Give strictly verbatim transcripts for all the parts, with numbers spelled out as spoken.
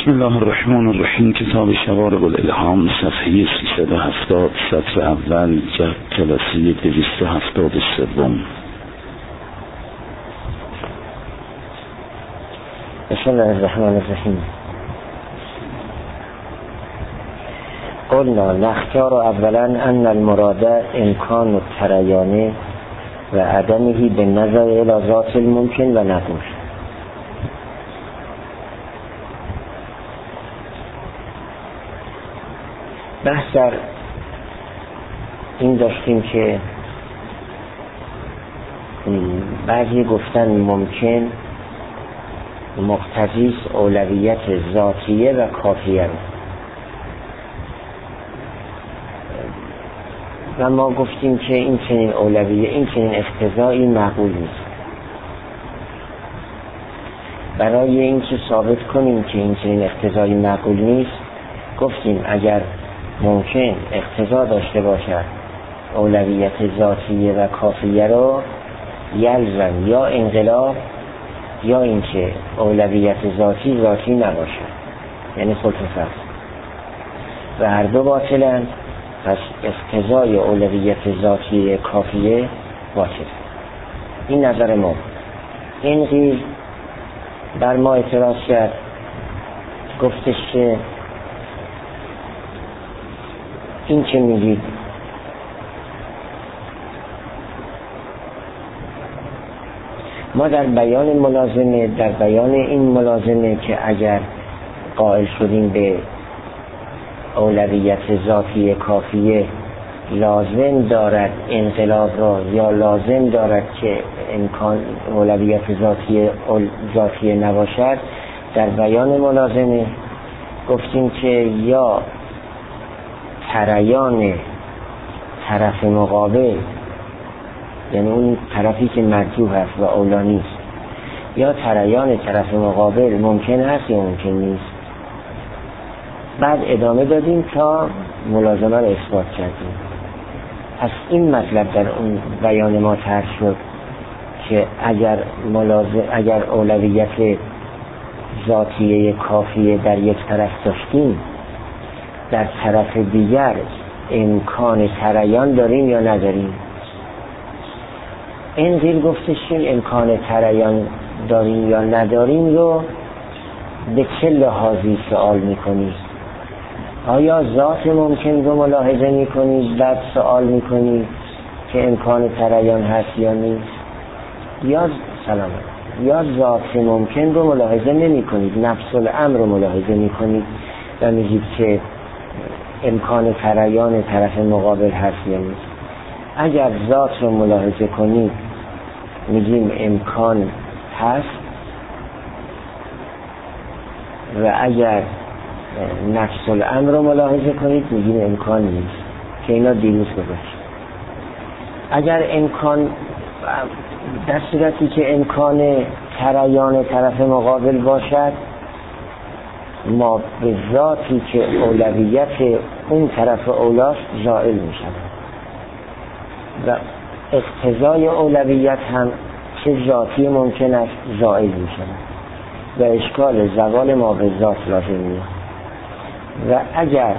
بسم الله الرحمن الرحیم. کتاب شوارق الالهام، صفحه سیصد و هفتاد، سطر اول، جلسه دویست و هفتاد و سوم. بسم الله الرحمن الرحیم. قلنا نختار اولا ان المراد امکان التریان و عدمه به نظر الى ذات الممکن و نقول. بحث در این داشتیم که بعضی گفتن ممکن مقتضی اولویت ذاتیه و کافیه رو، و ما گفتیم که این چنین اولویه، این چنین اقتضایی مقبول نیست. برای اینکه ثابت کنیم که این چنین اقتضایی مقبول نیست، گفتیم اگر ممکن اقتضا داشته باشد اولویت ذاتیه و کافیه رو، یلزم یا انقلاب یا اینکه اولویت ذاتی ذاتی نباشد، یعنی خلف فرض، و هر دو باطلند. پس اقتضای اولویت ذاتی کافیه باطل. این نظر ما. این قیل بر ما اعتراض کرد، گفتش که این چه میگید؟ ما در بیان ملازمه در بیان این ملازمه که اگر قائل شدیم به اولویت ذاتی کافیه لازم دارد انقلاب را، یا لازم دارد که امکان اولویت ذاتی ذاتی نباشد، در بیان ملازمه گفتیم که یا تریان طرف مقابل، یعنی اون طرفی که مرجوح است و اولا نیست، یا تریان طرف مقابل ممکن است یا ممکن نیست. بعد ادامه دادیم تا ملازمه رو اثبات کردیم. پس این مطلب در اون بیان ما طرح شد که اگر ملازم اگر اولویت ذاتیه کافیه در یک طرف داشتیم، در طرف دیگر امکان تریان داریم یا نداریم. این قیل گفتش که امکان تریان داریم یا نداریم رو به چه لحاظی سوال میکنید؟ آیا ذات ممکن رو ملاحظه میکنید بعد سوال میکنید که امکان تریان هست یا نیست، یا سلامت یا ذات ممکن رو ملاحظه نمی کنید، نفس الامر رو ملاحظه میکنید و میگید که امکان تریان طرف مقابل هست یا نیست؟ اگر ذات رو ملاحظه کنید میگیم امکان هست، و اگر نفس الامر رو ملاحظه کنید میگیم امکان نیست، که اینا دیروز گذاشت. اگر امکان، در صورتی که امکان تریان طرف مقابل باشد، ما به ذاتی که اولویت اون طرف اولاست زائل می شود، و اقتضای اولویت هم چه ذاتی ممکن است زائل می شود، و اشکال زوال ما به ذات لازم می آید. و اگر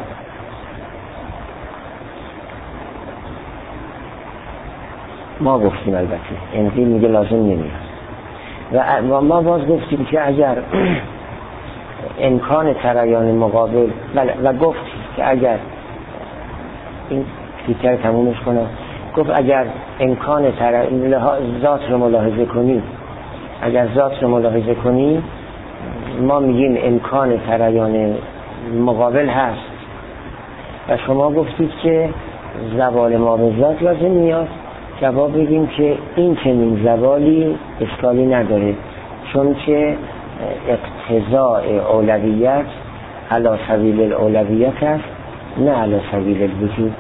ما گفتیم البته این میگه لازم نمی آید، و ما باز گفتیم که اگر امکان تریان مقابل و گفت که اگر این فیتر تمومش کنم، گفت اگر امکان تریان ذات رو ملاحظه کنید، اگر ذات رو ملاحظه کنید ما میگیم امکان تریان مقابل هست، و شما گفتید که زوال ما به ذات لازم میاد. جواب بگیم که این چنین زوالی اشکالی نداره، چون که اقتضاء اولویت علی سبیل الاولویت است، نه علی سبیل الوجود.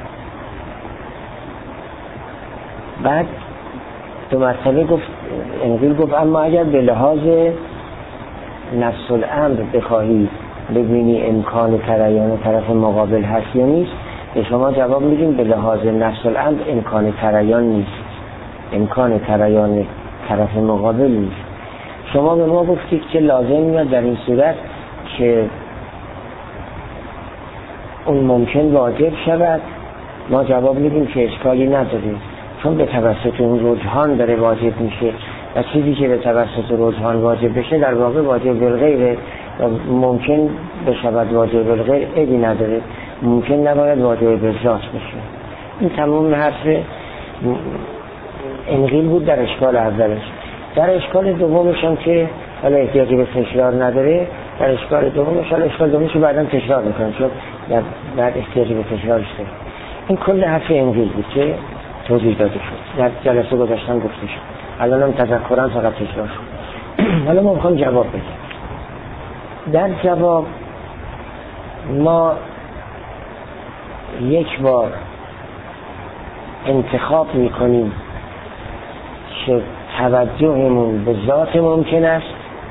بعد دو مرتبه گفت انقیل گفت اما اگر به لحاظ نفس الامر بخواهی ببینی امکان تریان طرف مقابل هست یا نیست، به شما جواب میدیم به لحاظ نفس الامر امکان تریان نیست، امکان تریان طرف مقابل نیست. شما به ما گفتید که لازم میاد در این صورت که اون ممکن واجب شود، ما جواب میدیم که اشکالی نداره، چون به توسط اون رجحان داره واجب میشه و چیزی که به توسط رجحان واجب بشه در واقع واجب بالغیره و ممکن بشود واجب بالغیر، عیبی نداره، ممکن نباید واجب بالذات بشه. این تمام حرف انقیل بود در اشکال اولش. در اشکال دومش هم که حالا احتیاجی به تکرار نداره، در اشکال دومش حالا اشکال دومش رو بعدا تکرار میکنم چون بعد احتیاجی به تکرارش داره. این کل حرف انقیل بود که توضیح داده شد، در جلسه گذاشتن گفته شد، الان هم تذکران فقط تکرار شد. حالا ما میخوام جواب بدیم. در جواب ما یک بار انتخاب میکنیم که توجهمون به ذات ممکن است،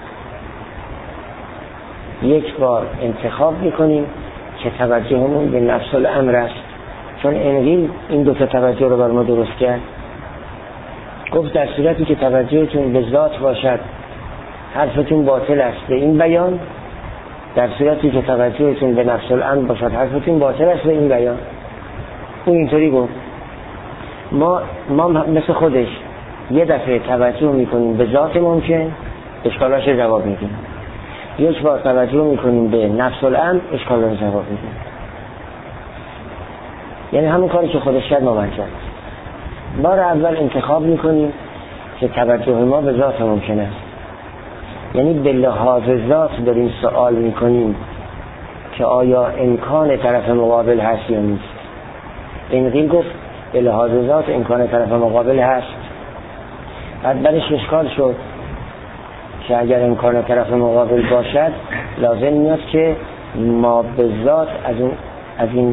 یک بار انتخاب میکنیم که توجهمون به نفس الامر است، چون انقیل این دو تا توجه رو بر ما درست کرد. گفت در صورتی که توجهتون به ذات باشد حرفتون باطل است به این بیان، در صورتی که توجهتون به نفس الامر باشد حرفتون باطل است به این بیان. اون اینطوری گفت. ما ما مثل خودش یه دفعه توجه میکنیم به ذات ممکن، اشکالاش جواب میدیم، یک بار توجه میکنیم به نفس الامر، اشکالاش جواب میدیم. یعنی همون کاری که خودش کرد ما من کرد. بار اول انتخاب میکنیم که توجه ما به ذات ممکن است، یعنی به لحاظ ذات داریم سوال میکنیم که آیا امکان طرف مقابل هست یا نیست. انقیل گفت به لحاظ ذات امکان طرف مقابل هست. بعد برش اشکال شد که اگر امکان طرف مقابل باشد لازم میاد که ما به ذات از این, از این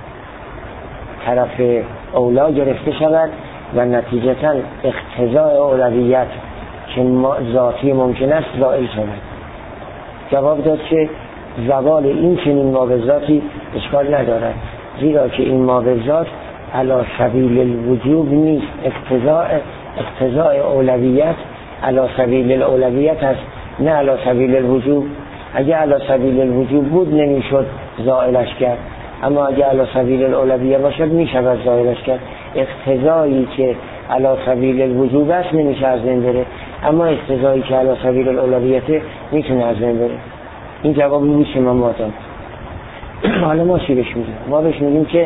طرف اولا گرفته شود و نتیجتا اقتضاء اولویت که ذاتی ممکن است زائل شود. جواب داد که زوال این چنین ما به ذاتی اشکال ندارد، زیرا که این ما به ذات علی سبیل الوجوب نیست، اقتضاء اقتضاء اولویت علی سبیل الاولویت است نه علی سبیل الوجوب. اگه علی سبیل الوجوب بود نمیشد زائلش کرد، اما اگه علی سبیل الاولویه باشد میشود زائلش کرد. اقتضایی که علی سبیل الوجوب است نمیشه از بین بره، اما اقتضایی که علی سبیل الاولویت میتونه از بین بره. این جوابی بود که من ما داد. حالا ما چی بهش میگیم؟ ما بهش میگیم که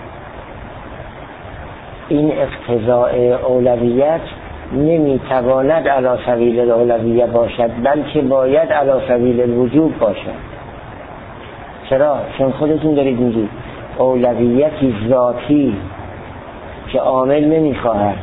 این اقتضاء اولویت نمیتواند علی سبیل الاولویه باشد، بلکه باید علی سبیل الوجوب باشد. چرا؟ چون خودتون دارید میگید اولویتی ذاتی که عامل نمیخواهد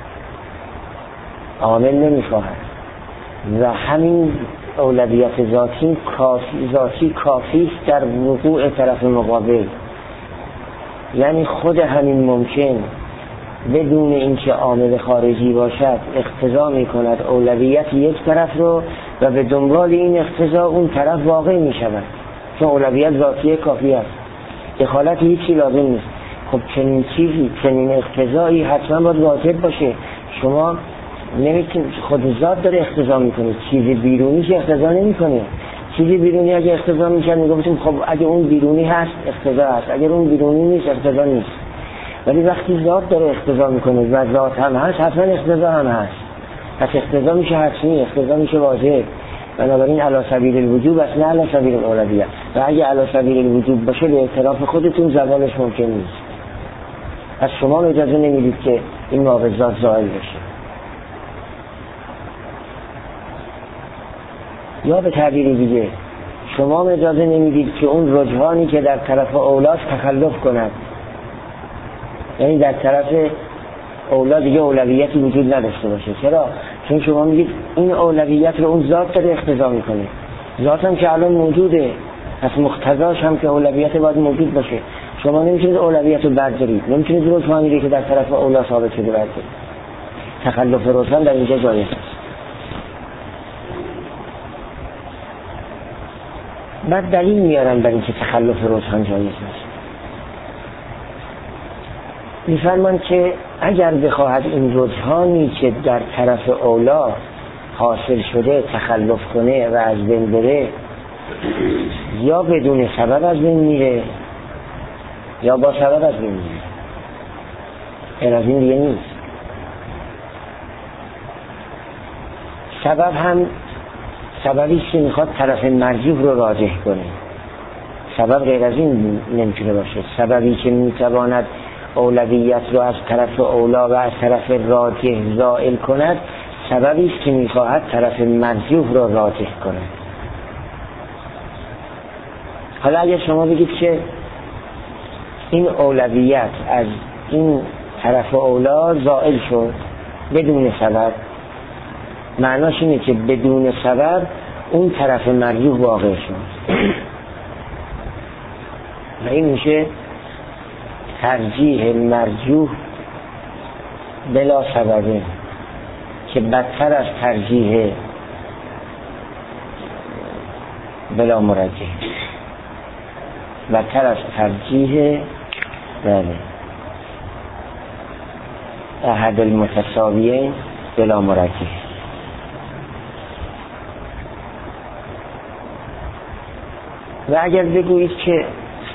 عامل نمیخواهد و همین اولویت ذاتی کافی ذاتی کافی است در وقوع طرف مقابل. یعنی خود همین ممکن بدون اینکه عامل خارجی باشد اقتضا میکند اولویت یک طرف رو و به دنبال این اقتضا اون طرف واقع میشود، چون اولویت ذاتی کافی است، دخالت هیچی لازم نیست. خب چنین چیزی، چنین اقتضایی حتما باید واجب باشه. شما نمیتونید، خود ذات داره اقتضا میکنه، چیزی بیرونی که اقتضا نمیکنه. چیزی بیرونی اگه اقتضا میکنه میگفتیم خب اگه اون بیرونی هست اقتضا هست، اگر اون بیرونی نیست اقتضا نیست. ولی وقتی ذات داره اقتضا میکنه و ذات هم هست حتما اقتضا هم هست، پس اقتضا میشه حتمی، اقتضا میشه واجب. بنابراین علی سبیل الوجوب است نه علی سبیل الاولویه. و اگه علی سبیل الوجوب باشه به اعتراف خودتون زوالش ممکن نیست. پس شما اجازه نمیدید که این معوضات زائل بشه. یا به تعبیر دیگه شما اجازه نمیدید که اون رجحانی که در طرف اولاست تخلف کند، یعنی در طرف اولا دیگه اولویتی وجود نداشته باشه. چرا؟ چون شما میگید این اولویت رو اون ذات داره اقتضا میکنه، ذات هم که الان موجوده، پس مقتضاش هم که اولویت باید موجود باشه. شما نمیتونید اولویت رو بردارید، نمیتونید رجحانی که در طرف اولا ثابت شده بردارید. تخلف رجحان در اینجا جایز است. بعد دلیل میارن برای اینکه تخلف رجحان جایز است. میفرمان که اگر بخواهد این رجحانی که در طرف اولا حاصل شده تخلف کنه و از بین بره، یا بدون سبب از بین میره یا با سبب از بین میره، غیر از این دیگه نیست. سبب هم سببی که میخواد طرف مرجوح رو راجح کنه، سبب غیر از این نمیتونه باشه. سببی که میتواند اولویت رو از طرف اولا و از طرف راجح زائل کند، سببی است که میخواهد طرف مرجوح رو راجح کند. حالا اگر شما بگید که این اولویت از این طرف اولا زائل شد بدون سبب، معناش اینه که بدون سبب اون طرف مرجوح واقع شد و این میشه ترجیح مرجوح بلا سببه که بدتر از ترجیح بلا مرجح، بدتر از ترجیح بله احد المتساویین بلا مرجح. و اگر بگویید که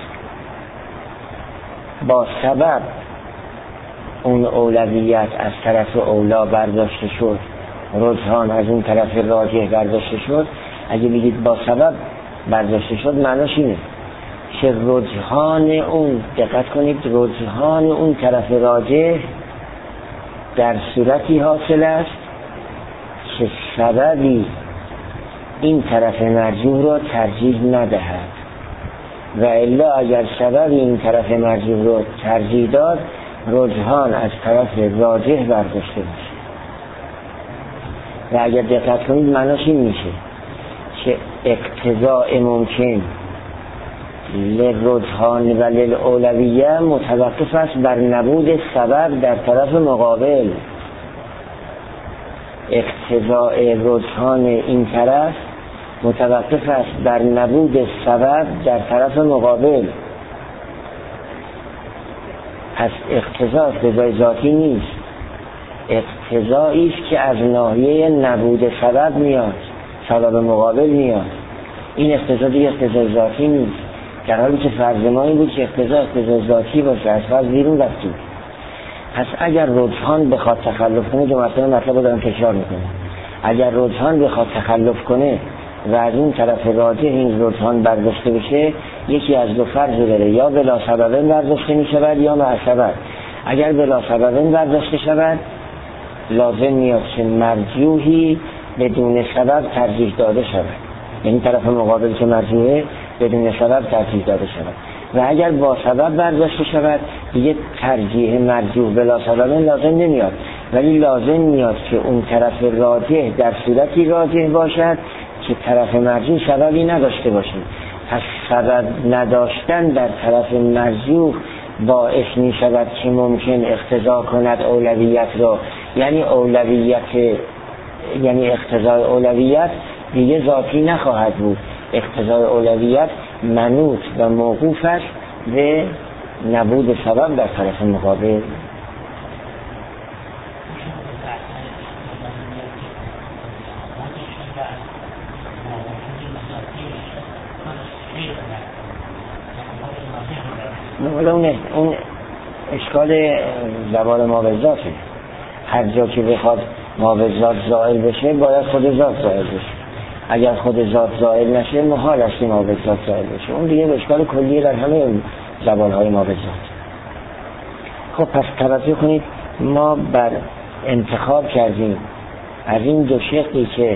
با سبب اون اولویت از طرف اولا برداشته شد، رجحان از اون طرف راجح برداشته شد، اگه بگید با سبب برداشته شد معناش اینه که رجحان اون، دقت کنید، رجحان اون طرف راجح در صورتی حاصل است که سببی این طرف مرجوح رو ترجیح ندهد، و الا اگر سبب این طرف مرجوح رو ترجیح داد رجحان از طرف راجح برداشته میشه. و اگر دقت کنید معناش این میشه که اقتضاء ممکن للرجحان و للأولویه متوقف است بر نبود سبب در طرف مقابل. اقتضاء رجحان این طرف متوقف است بر نبود سبب در طرف مقابل. پس اقتضاء اقتضای ذاتی نیست، اقتضایی است که از ناحیه نبود سبب میاد، سبب مقابل میاد. این اقتضا دیگه اقتضای ذاتی نیست، در حالی که فرض ما این بود که اقتضا اقتضای ذاتی باشه، از فرض بیرون رفتیم. پس اگر رجحان بخواد تخلف کنه، دو مرتبه مطلب رو دارم تکرار میکنه، اگر رجحان بخواد تخلف کنه و از اون طرف راجح این رجحان برداشته بشه، یکی از دو فرض داره، یا بلا سبب برداشته می شود یا مع سبب. اگر بلا سبب برداشته شود لازم میاد که مرجوحی بدون سبب ترجیح داده شود، یعنی طرف مقابل که مرجوحه بدون سبب ترجیح داده شود. و اگر با سبب برداشته شود دیگه ترجیح مرجوح بلا سبب لازم نمیاد، ولی لازم میاد که اون طرف راجح در صورتی راجح باشد که طرف مرجوح سببی نداشته باشه. پس سبب نداشتن در طرف مرجوح باعث می شود که ممکن اقتضا کند اولویت را، یعنی اولویت، یعنی اقتضای اولویت دیگه ذاتی نخواهد بود، اقتضای اولویت منوط و موقوف است به نبود سبب در طرف مقابل. اون اون اشکال زوال ما به ذاته. هر جا که بخواد ما به ذات زائل بشه باید خود ذات زائل بشه، اگر خود ذات زائل نشه محال است ما به ذات زائل بشه. اون دیگه اشکال کلیه در همه زوال های ما به ذات. خب پس توجه کنید، ما بر انتخاب کردیم از این دو شقی که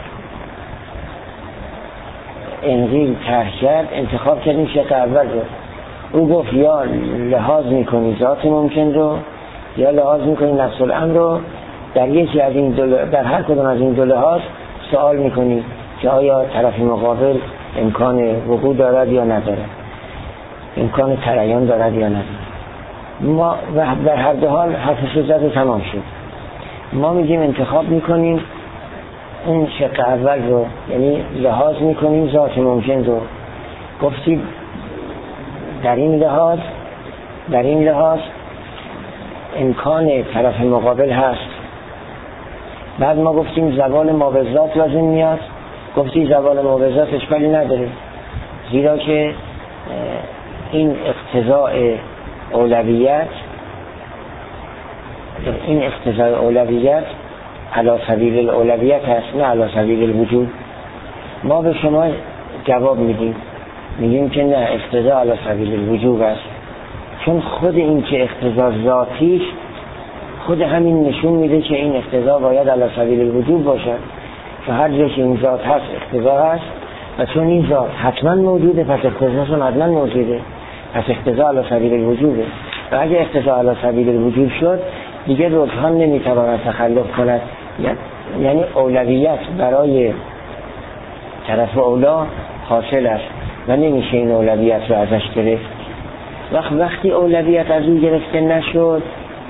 انقیل طرح کرد، انتخاب کردیم شق اول رو. او گفت یا لحاظ میکنی ذات ممکن رو یا لحاظ میکنی نفس الامر رو، در یکی از این دو، در هر کدوم از این دو لحاظ سوال میکنی که آیا طرف مقابل امکان وقوع دارد یا ندارد، امکان تریان دارد یا ندارد. ما در هر دو حال حرف زده تمام شد. ما میگیم انتخاب میکنیم اون شق اول رو، یعنی لحاظ میکنیم ذات ممکن رو. گفتیم در این لحاظ در این لحاظ امکان طرف مقابل هست. بعد ما گفتیم زوال ما به ذات لازم میاد، گفتیم زوال ما به ذات اشکالی نداره، زیرا که این اقتضاء اولویت این اقتضاء اولویت علی سبیل الاولویت هست، نه علی سبیل الوجوب. ما به شما جواب میدیم میگیم که نه، اقتضاء علی سبیل الوجوب است، چون خود این که اقتضاء ذاتیش خود همین نشون میده که این اقتضاء باید علی سبیل الوجوب باشد، که هر جا که این ذات هست اقتضاء هست، و چون این ذات حتما موجوده پس اقتضاء هم حتما موجوده، پس اقتضاء علی سبیل الوجوبه. و اگه اقتضاء علی سبیل الوجوب شد دیگه رجحان نمیتواند تخلف کند، یعنی اولویت برای طرف اولا حاصل است و نمیشه این اولویت رو ازش گرفت. وقت وقتی اولویت از اون گرفته نشد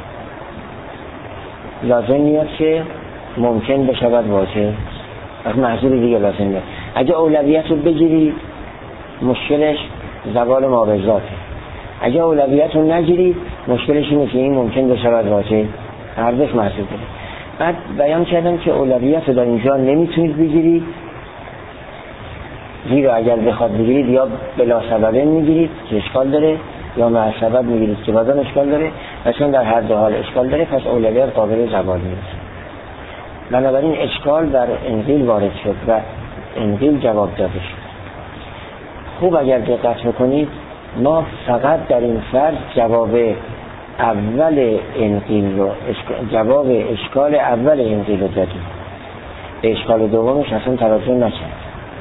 لازم میاد که ممکن بشود واجب، از محضور دیگه لازم میاد. اگه اولویت رو بگیری مشکلش زوال ما به ذاته، اگه اولویت رو نگیری مشکلش اینه که این ممکن بشود واجب، هر دوش محضور داره. بعد بیان کردم که اولویت رو در اینجا نمیتونید بگیرید، زیرا اگر بخواد بگیرید یا بلا سببه میگیرید که اشکال داره، یا مع سبب میگیرید که بازم اشکال داره، و چون در هر دو حال اشکال داره پس اولویت قابل زوال نیست. بنابراین اشکال بر انقیل وارد شد و انقیل جواب داده شد. خوب اگر دقت بکنید ما فقط در این فرض جواب اول انقیل رو جواب اشکال اول انقیل رو دادیم، به اشکال دومش اصلا توجه نکرد.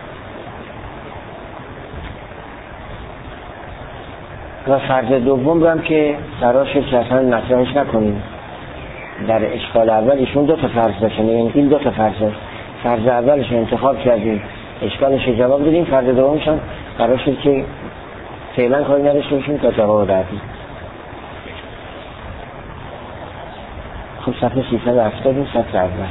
و فرض دوم رو هم که قرار شد که اصلا مطرحش نکنیم. در اشکال اول ایشون دو تا فرض داشتن، انقیل دو تا فرض داشت، فرض اولش رو انتخاب کردیم، اشکالش رو جواب دادیم، فرض دومش هم قرار شد که فعلا کاری نداشته باشیم تا جواب دادیم. خب صفحه سیصد و هفتاد صفحه اول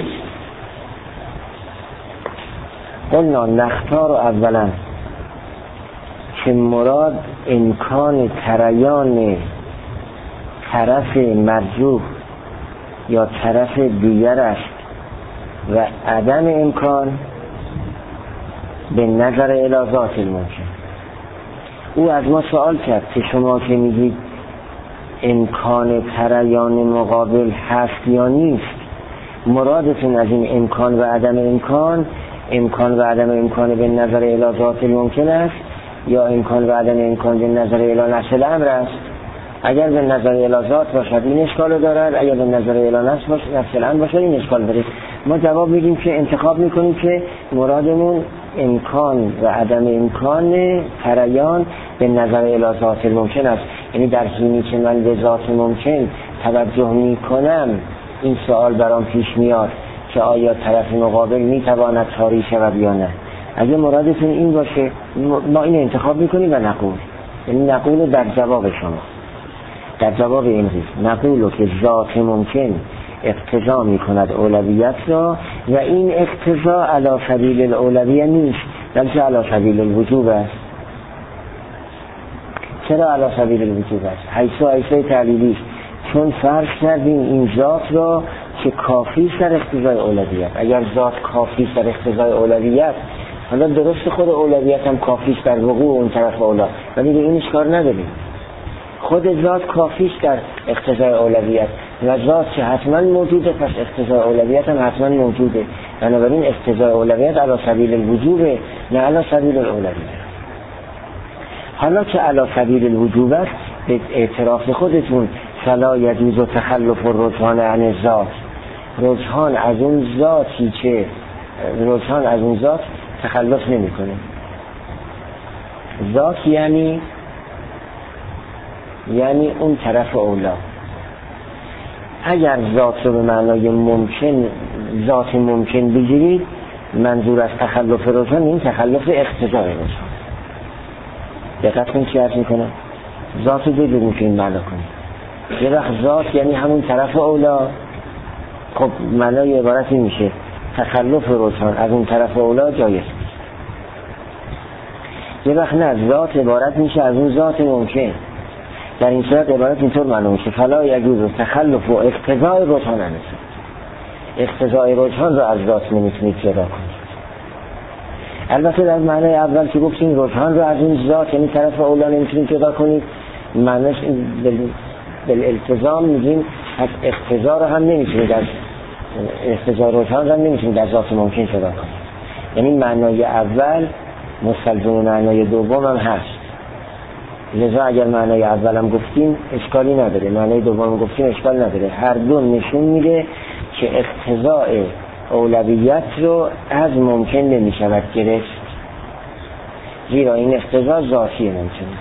قلنا نختار اولا که مراد امکان تریان طرف مرجوح یا طرف دیگر است و عدم امکان به نظر الی ذات الممکن. او از ما سوال کرد که شما که میگید امکان تریان مقابل هست یا نیست، مرادتون از این امکان و عدم امکان امکان و عدم امکان به نظر الی ذات الممکن است یا امکان و عدم امکان به نظر الی نفس الامر است؟ اگر به نظر الی ذات باشد این اشکال دارد، اگر به نظر الی نفس باشد نفس الامر باشد این اشکال داره. ما جواب میدیم که انتخاب میکنیم که مرادمون امکان و عدم امکان تریان به نظر الی ذات الممکن است. یعنی در حینی که من به ذات ممکن توجه میکنم این سوال برام پیش میاد که آیا طرف مقابل میتواند طاری شود یا نه. اگه مرادتون این باشه ما این انتخاب میکنیم و نقول، یعنی نقول در جواب شما، در جواب این ریز نقولو که ذات ممکن اقتضا میکند اولویت را و این اقتضا علی سبیل الاولویه نیست بلکه علی سبیل الوجوب است. چرا علی سبیل الوجوب است؟ حیث و حیث تعلیلی، چون فرض کردیم این ذات را که کافی در اقتضای اولویت. اگر ذات کافی در اقتضای اولویت، حالا درست خود اولویت هم کافیش در وقوع اون طرف اولا، ولی به اینش کار نداریم. خود ذات کافیش در اقتضای اولویت و ذات که حتما موجوده پس اقتضای اولویت هم حتما موجوده. بنابراین اقتضای اولویت علی سبیل الوجوبه نه علی سبیل الاولویت. حالا که علی سبیل الوجوب است به اعتراف خودتون فلا یجوز تخلف الرجحان عن الذات، رجحان از اون ذاتی که رجحان از اون ذات تخلف نمیکنه. ذات یعنی یعنی اون طرف اولا. اگر ذات رو به معنای ممکن ذات ممکن بگیرید منظور از تخلف رجحان این تخلف اقتضای رجحان. دقت کنید چی عرض میکنه؟ ذات رو دو ممکن معنا کنید. یه وقت ذات یعنی همون طرف اولا، خب معنای عبارت این میشه تخلف رجحان از اون طرف اولا جایز. یه وقت نه، ذات عبارت میشه از اون ذات ممکن. در این صورت عبارت اینطور معلوم میشه فلا یجوز تخلف و اقتضای رجحان عن الذات. اقتضای رجحان رو از ذات نمیتونید جدا کنید. البته در معنای اول که گفتیم رجحان رو از این ذات یعنی طرف اولا نمیتونیم جدا کنید، معنیش بالالتزام میگیم از اقتضا رو هم نمیتونید در اقتضا رجحان رو هم نمیتونید در ذات ممکن جدا کنید. یعنی معنای اول مستلزم معنای دوم هم هست، لذا اگر معنای اول هم گفتیم اشکالی نداره، معنای دوم هم گفتیم اشکال نداره. هر دو نشون میده که اقتضاء اولویت رو از ممکن نمیشود گرفت، زیرا این اقتضا ذاتی ممکنه.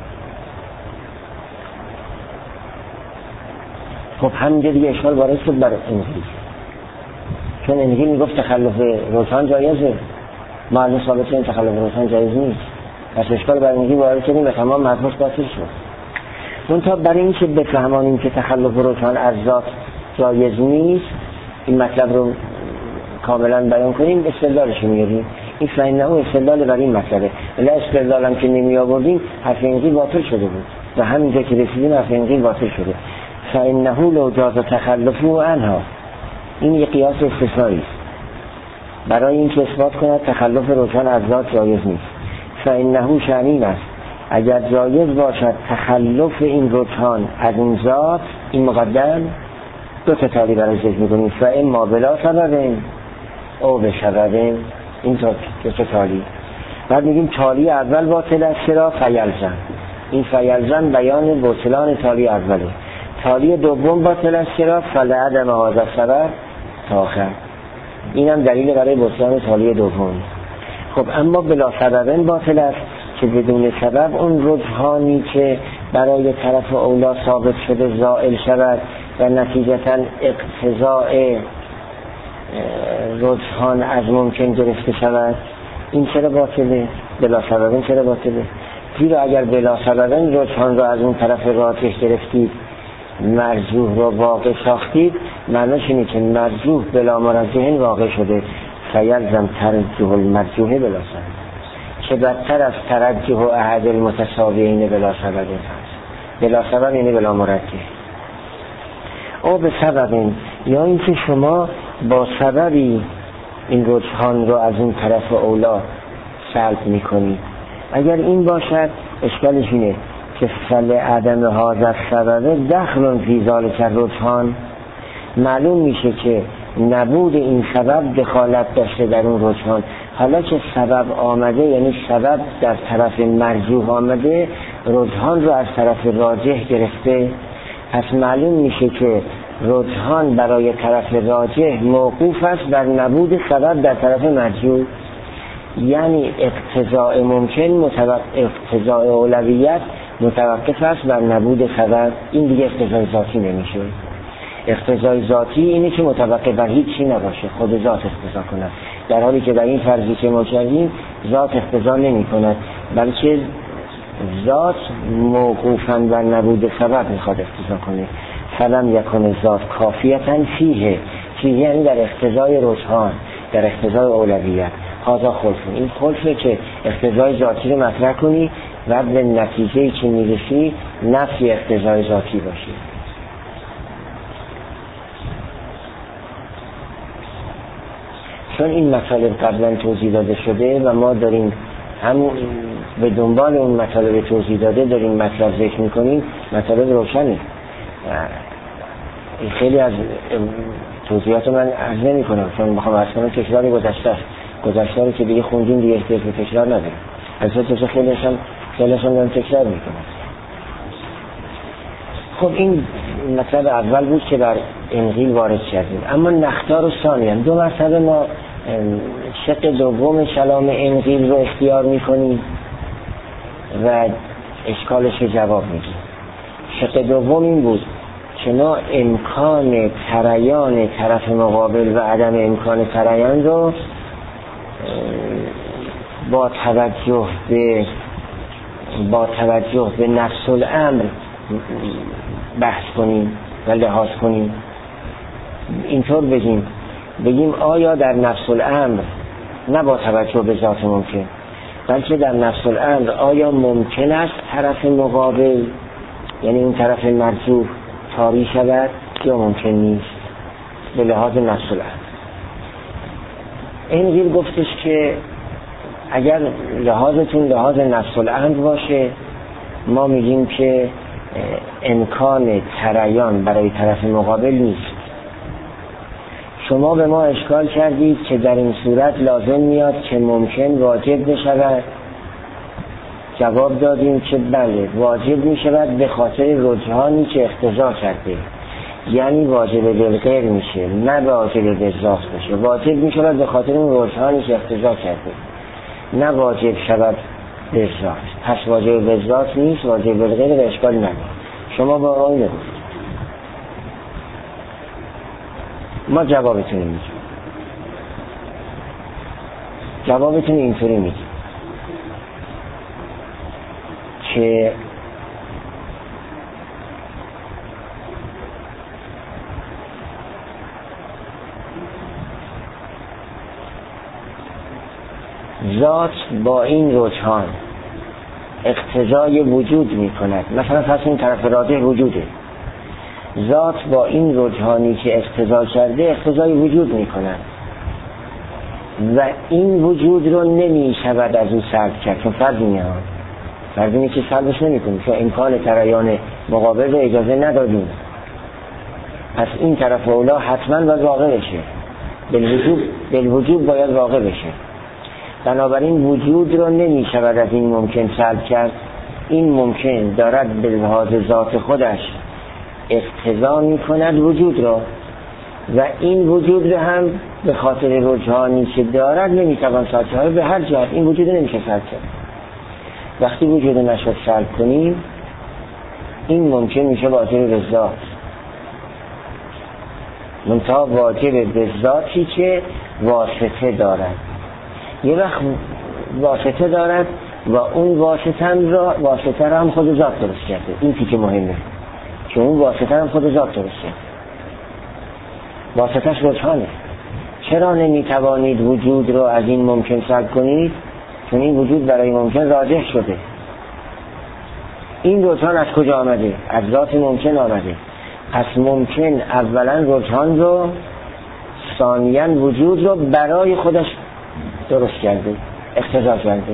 خب همینجا دیگه اشکال وارد شد برای انگیل، چون انگیل میگفت تخلف رجحان جایزه، معلوم ثابت این تخلف رجحان جایز نیست، پس اشکال برای انگیل وارد شدیم و تمام مطلبش باطل شد. چون تا برای این که بفهمانیم که تخلف رجحان از ذات جایز نیست این مطلب رو کاملا بیان کنیم استدلالش میاریم. این فإنه استدلال برای این مطلبه، ولی استدلال هم که نمی آوردیم حرف انگیل باطل شده بود و همینجا که رسیدیم حرف انگیل باطل شده. فإنه لو جاز تخلفه عنها، این یک قیاس استثنایی است برای این که اثبات کند تخلف رجحان از ذات جایز نیست. فإنه شأن است اگر جایز باشد تخلف این رجحان از این ذات، این مقدم دو تا تالی برای ذکر میکنیم، فإما بلا سبب او به سبب، این دو تا تالی. بعد میگیم تالی اول باطل است چرا؟ فیلزم، این فیلزم بیان بطلان تالی اوله. تالی دوم باطل است چرا؟ فلعدم هذا السبب تاخر، این هم دلیل برای بطلان تالی دوم. خب اما بلا سبب باطل است که بدون سبب اون رجحانی که برای طرف اولا ثابت شده زائل شود و نتیجتا اقتضاء رجحان از ممکن گرفته شود، این چرا باطله؟ بلا سبب این چرا باطله؟ زیرا اگر بلا سبب رجحان را از اون طرف راجح گرفتید مرجوح رو واقع ساختید، معنیش اینه که مرجوح بلا مرجح واقع شده، فیلزم ترجح المرجوح بلا سبب، چه بدتر از ترجح احد المتساویین بلا سبب هست. بلا سبب یعنی بلا مرجح. او به سبب، یا اینکه شما با سببی این رجحان رو از این طرف اولا سلب میکنید. اگر این باشد اشکالش اینه که فل عدم هذا سبب دخل فی ذلک رجحان، معلوم میشه که نبود این سبب دخالت داشته در اون رجحان. حالا که سبب آمده یعنی سبب در طرف مرجوح آمده، رجحان رو از طرف راجح گرفته، پس معلوم میشه که رجحان برای طرف راجح موقوف است بر نبود سبب در طرف مرجوح. یعنی اقتضاء ممکن متوقف، اقتضاء اولویت متوقف است بر نبود سبب. این دیگه اقتضای ذاتی نمیشه. اقتضای ذاتی اینه که متوقف بر هیچی نباشه، خود ذات اقتضا کند، در حالی که در این فرضی که ما کردیم ذات اقتضا نمی کند، بلکه ذات موقوفاً بر نبود سبب میخواد اقتضا کنه. فلم یکن ذات کافیتاً فیه، فیه یعنی در اقتضای رجحان، در اقتضای اولویت. هذا خلف، این خلفه که اقتضای ذاتی رو مطرح کنی و به نتیجه‌ای که میرسی نفی اقتضای ذاتی باشی. چون این مطالب قبلا توضیح داده شده و ما داریم همون به دنبال اون مطالب توضیح داده داریم مطلب ذکر میکنیم، مطالب روشنه. خیلی از توضیحات من عرض نمی کنم چون میخوام عرض کنم تکرار گذشته است، گذشته رو که دیگه خوندیم دیگه احتیاج به تکرار نداریم. البته خیلی هاشم خیلی هاشم دارم تکرار میکنم. خب این مطلب اول بود که بر انقیل وارد کردیم. اما نختار و ثانیاً دو مرتبه ما شق دوم کلام انقیل رو اختیار میکنیم و اشکالش رو جواب میدیم. شق دوم این بود که ما امکان تریان طرف مقابل و عدم امکان تریان رو با توجه به با توجه به نفس الامر بحث کنیم و لحاظ کنیم. اینطور بگیم بگیم آیا در نفس الامر، نه با توجه به ذات ممکن، بلکه در نفس الامر آیا ممکن است طرف مقابل یعنی اون طرف مرجوح طاری شود یا ممکن نیست به لحاظ نفس الامر. انقیل گفتش که اگر لحاظتون لحاظ نفس الامر باشه، ما میگیم که امکان تریان برای طرف مقابل نیست. شما به ما اشکال کردید که در این صورت لازم میاد که ممکن واجب بشود. جواب دادیم که بله، واجب میشود به خاطر رجحانی که اقتضا کرده، یعنی واجب بالغیر میشه، نه واجب بالذات بشه. واجب میشود به خاطر اون رجحانی که اقتضا کرده، نه واجب شود بالذات. پس واجب بالذات نیست، واجب بالغیر به اشکال نداره. شما با آقای نگفت، ما جوابتون میگیم. جوابتون اینطوری میگیم که ذات با این رجحان اقتضای وجود می کند. مثلا پس این طرف راجح وجوده، ذات با این رجحانی که اقتضا کرده اقتضای وجود می کند و این وجود رو نمی شود از او سلب کرد، چون فرض میاد فرض اینه که سلبش نمی کنیم، چون امکان تریان مقابل رو اجازه ندادیم. پس این طرف اولا حتما باید واقع بشه، بالوجوب بالوجوب باید واقع بشه. بنابراین وجود رو نمی شود از این ممکن سلب کرد. این ممکن دارد به لحاظ ذات خودش اقتضا می کند وجود را، و این وجود رو هم به خاطر رجحانی که دارد نمی توان سلب کرد. به هر جهت این وجود رو نمیشه سلب کرد. وقتی وجود نشد سلب کنیم، این ممکن میشه واجب به ذات، منتها واجب به ذاتی که واسطه دارد. یه وقت واسطه دارد و اون واسطه را واسطه را هم خود ذات درست کرده. این تیکه مهمه، چون اون واسطه هم خود ذات درست کرده، واسطهش رجحانه. چرا نمیتوانید وجود رو از این ممکن سلب کنید؟ چون این وجود برای ممکن راجح شده. این رجحان از کجا آمده؟ از ذات ممکن آمده. پس ممکن اولا رجحان رو، ثانیاً وجود رو برای خودش درست کرده، اقتضا کرده.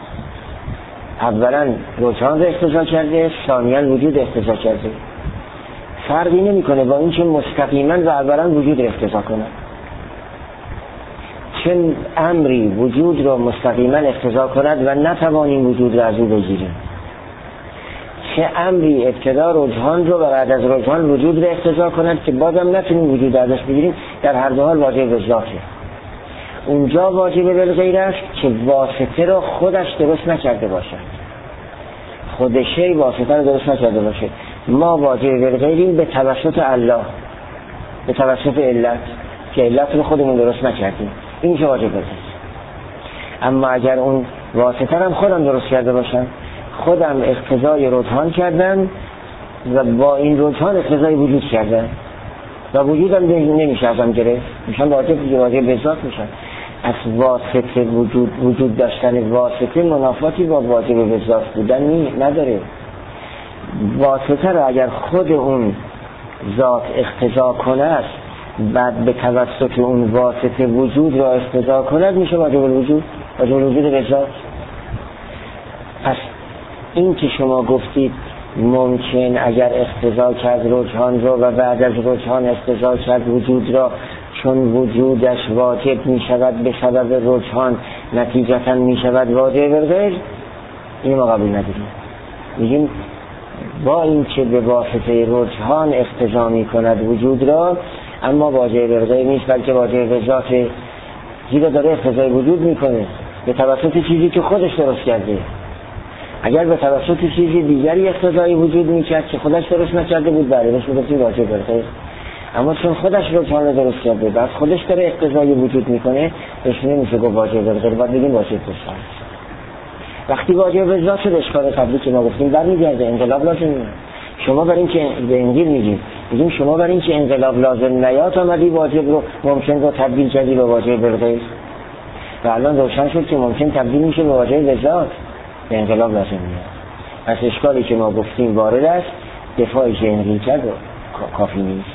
اولا رجحان رو اقتضا کرده، ثانیاً وجود اقتضا کرده. فرقی نمیکنه با این که مستقیما و اولا وجود اقتضا کنه. چه امری وجود رو مستقیما اقتضا کند و نتوانیم وجود رو از او بگیریم، چه امری ابتدا رجحان رو و بعد از رجحان وجود رو اقتضا کند که بازم نتونیم وجود ازش بگیریم. در هر دو حال واجب به ذاته. اونجا واجب بالغیر است که واسطه رو خودش درست نکرده باشد، خود شی واسطه رو درست نکرده باشه. ما واجب بالغیریم به توسط الله، به توسط علت، که علت رو خودمون درست نکردیم. این میشه واجب بالغیر. اما اگر اون واسطه هم خودم درست کرده باشم، خودم اقتضای رجحان کردم و با این رجحان اقتضای وجود کردم و وجودم نمیشه ازم گرفت، میشم واجب واجب به ذات میشم. از واسطه وجود وجود داشتن واسطه منافاتی با واجب به ذات بودن نداره. واسطه رو اگر خود اون ذات اقتضا کند، بعد به توسط اون واسطه وجود را اقتضا کند، میشه واجب الوجود، واجب الوجود به ذات. پس این که شما گفتید ممکن اگر اقتضا کرد رجحان را و بعد از رجحان اقتضا کرد وجود را، چون وجودش واجب می شود به سبب رجحان، نتیجتا می شود واجب بالغیر، این ما قبول نداریم. میگیم با این که به واسطه رجحان اقتضا می کند وجود را، اما واجب بالغیر نیست، بلکه واجب به ذات، زیرا داره اقتضای وجود می کنه به توسط چیزی که خودش درست کرده. اگر به توسط چیزی دیگری اقتضای وجود میکرد که خودش درست نکرده بود، بله بهش میگفتیم واجب بالغیر. اما چون خودش رجحان درست کرده، بعد خودش داره اقتضای وجود میکنه، بهش نمیشه گفت واجب بالغیر، باید بگیم واجب بالغیر. وقتی واجب بالذات شد، اشکال قبلی که ما گفتیم برمیگرده، انقلاب لازم نیست. شما برای اینکه به انجیل میگیم میگیم شما برای اینکه انقلاب لازم نیاد آمدی واجب رو ممکن رو تبدیل کردی به واجب بالغیر، و الان روشن شد که ممکن تبدیل میشه به واجب بالذات، به انقلاب لازم نیست. پس اشکالی که ما گفتیم وارد است، دفاعی که انقیل کرد کافی نیست.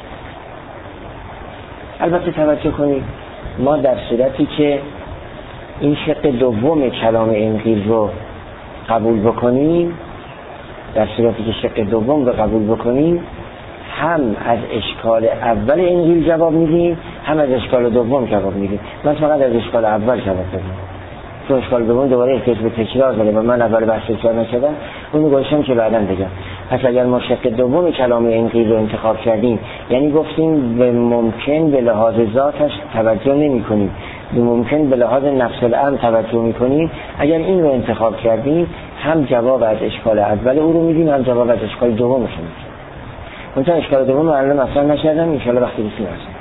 البته توجه کنید، ما در صورتی که این شق دوم کلام انقیل رو قبول بکنیم، در صورتی که شق دوم رو قبول بکنیم، هم از اشکال اول انقیل جواب میدیم، هم از اشکال دوم جواب میدیم. من فقط از اشکال اول جواب دادم، تو اشکال دوم دوباره احتیاج به تکرار داره و من اول بحث تکرار نکردم، اونو گذاشتم که بعداً بگم. پس اگر ما شق دوم کلام انقیل رو انتخاب کردیم، یعنی گفتیم به ممکن به لحاظ ذاتش توجه نمی کنیم، به ممکن به لحاظ نفس الامر توجه می کنیم، اگر این رو انتخاب کردیم هم جواب از اشکال اول او رو میدیم، هم جواب از اشکال دومش رو میدیم. منتها اشکال دوم رو الان مثلا نشدم، انشاءالله وقتی بسیم هستم.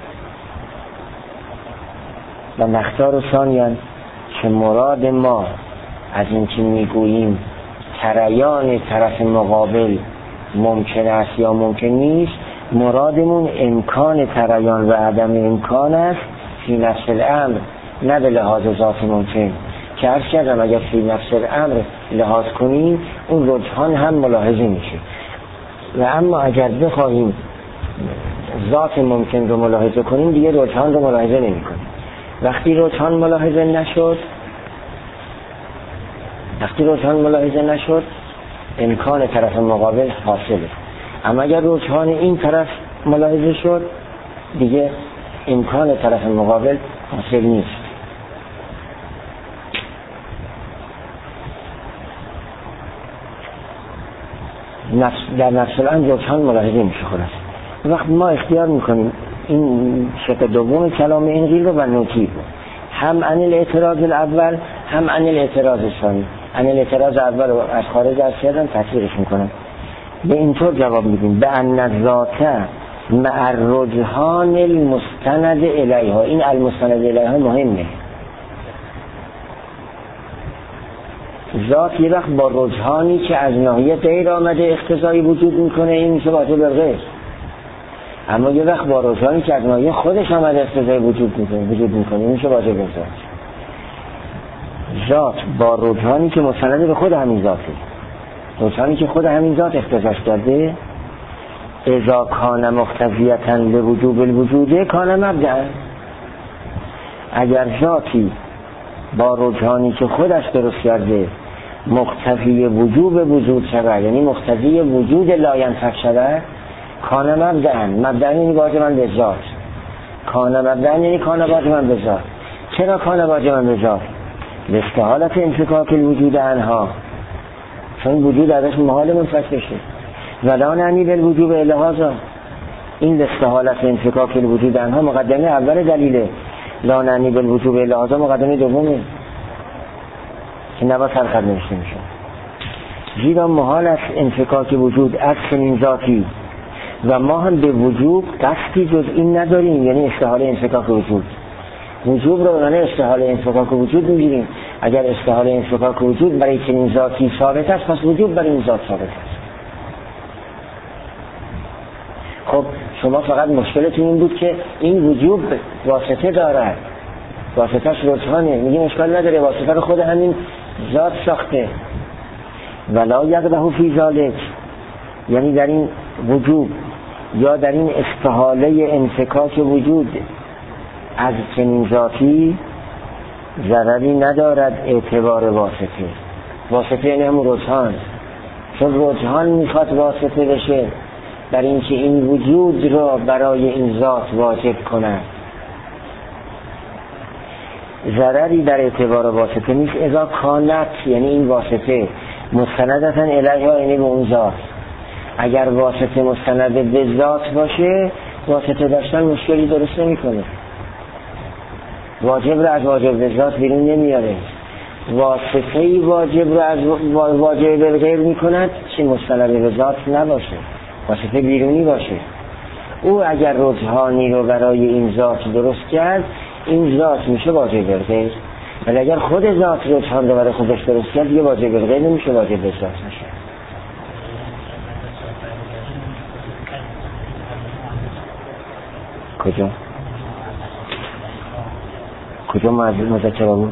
و نختار ثانیاً که مراد ما از این که میگوییم تریان طرف مقابل ممکن است یا ممکن نیست، مرادمون امکان تریان و عدم امکان است فی نفس الامر، نه به لحاظ ذات ممکن که عرض کردم اگر فی نفس الامر لحاظ کنیم اون رجحان هم ملاحظه میشه. و اما اگر بخواهیم ذات ممکن رو ملاحظه کنیم دیگه رجحان رو ملاحظه نمی کنیم. وقتی رجحان ملاحظه نشد وقتی رجحان ملاحظه نشد امکان طرف مقابل حاصله، اما اگر رجحان این طرف ملاحظه شد دیگه امکان طرف مقابل حاصل نیست. نفس در نفس الامر رجحان ملاحظه میشه. خلاص وقت ما اختیار میکنیم این شق دوم کلام انقیل رو و نوتیب هم عن الاعتراض الاول هم عن الاعتراض الثانی. عن الاعتراض اول رو از خارج از کردن تفسیرش میکنم، به اینطور جواب میدیم به ان الذات مع الرجحان المستند الیها. این المستند الیها مهمه. ذات یه وقت با رجحانی که از ناحیه غیر آمده اقتضایی وجود میکنه، این میشه واجب الغیر. اما یه وقت با رجحانی که از ناحیه خودش آمده اقتضایی وجود میکنه وجود میکنه این میشه واجب الذات. ذات با رجحانی که مستند به خود همین ذاته، رجحانی که خود همین ذات اقتضاش داده، اذا کان مقتضیتا به وجوب الوجوده کان مبدأ. اگر ذاتی با رجحانی که خودش درست کرده مقتضی وجوب وجود شود، یعنی مقتضی وجود لا ینفک شود، کان مبدأ. مبدأ یعنی واجباً به ذات. کان مبدأ یعنی کان واجباً به ذات. چرا کان واجباً به ذات؟ لاستحالت انفکاک الوجود عنها، چون وجود ازش محال منفک بشه. ولا نعنی بالوجوب الهازا، این لاستحالت انفکاک الوجود عنها مقدمه اول دلیله، لا نعنی بالوجوب الهازا مقدمه دومه که نباید سرخط نوشته میشه. زیرا محال است انفکاک وجود از چنین ذاتی و ما هم به وجوب قصدی جز این نداریم، یعنی استحاله انفکاک وجود. وجوب رو یعنی استحاله انفکاک وجود میگیریم. اگر استحاله انفکاک وجود برای چنین ذاتی ثابت است پس وجوب برای این ذات ثابت است. خب شما فقط مشکلتون این بود که این وجوب واسطه دارد، واسطهش رجحانه، میگیم اشکال نداره، واسطه رو خود همین ذات ساخته. ولا یقدح فی ذلک، یعنی در این وجوب یا در این استحاله انفکاک وجود از چنین ذاتی ضرری ندارد اعتبار واسطه. واسطه یعنی همون رجحان، چون رجحان میخواد واسطه بشه در اینکه این وجود را برای این ذات واجب کند. ضرری در اعتبار واسطه نیست. اذا کانت یعنی این واسطه مستندتا الیها یعنی به اون ذات. اگر واسطه مستند به ذات باشه واسطه داشتن مشکلی درست نمیکنه، واجب رو از واجب به ذات بیرون نمیاره. واسطه‌ای واجب رو از واجب به غیر میکند چه مستند به ذات نباشه، واسطه بیرونی باشه. او اگر رجحانی رو برای این ذات درست کرد این ذات میشه واجب به غیر، ولی اگر خود ذات رجحان رو برای خودش درست کرد یه واجب به غیر نمیشه، واجب به ذات میشه. کجا؟ کجا مذکره بود؟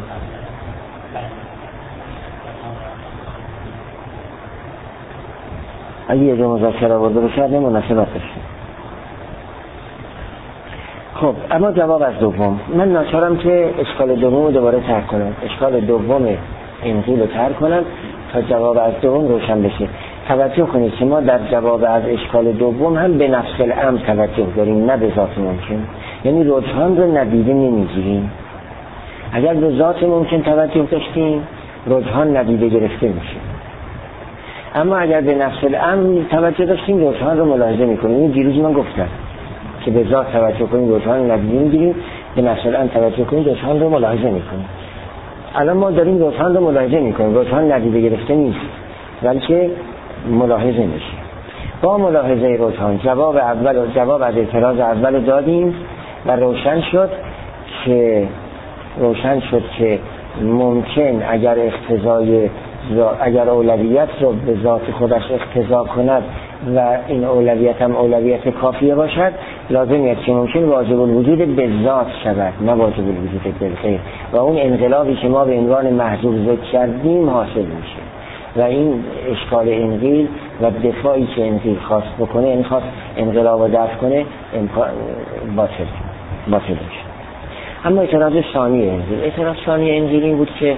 اگه یه جا مذکره بود رو شاید مناسبت داشته. خب اما جواب از دوم، من ناچارم که اشکال دوم رو دوباره ترک کنم، اشکال دوم انقیل رو ترک کنم تا جواب از دوم روشن بشه. توجه کنید که ما در جواب از اشکال دوم هم به نفس الامر توجه داریم، نه به ذات ممکن. یعنی رجحان رو ندیده نمیگیریم. اگر به ذات ممکن توجه داشتیم رجحان ندیده گرفته میشه، اما اگر به نفس الامر توجه داشتیم رجحان رو ملاحظه میکنیم. این دیروز من گفتم که به ذات توجه کنیم رجحان ندیده میگیریم، به نفس الامر توجه کنیم رجحان رو ملاحظه میکنیم. الان ما داریم رجحان رو ملاحظه میکنیم، رجحان ندیده گرفته نیست بلکه ملاحظه میشه. با ملاحظه رجحان جواب اول و جواب از اعتراض اول دادیم و روشن شد که روشن شد که ممکن اگر اقتضای اگر اولویت رو به ذات خودش اقتضا کند و این اولویت هم اولویت کافیه باشد، لازم است که ممکن واجب الوجود به ذات شود نه واجب الوجود بالغیر، و اون انقلابی که ما به عنوان محذوف ذکر کردیم حاصل میشه و این اشکال انقیل و دفاعی که انقیل خواست بکنه، این خواست انقلاب رو دفع کنه، باطل باطل میشه. اما اعتراض ثانی انقیل اعتراض ثانی انقیل این بود که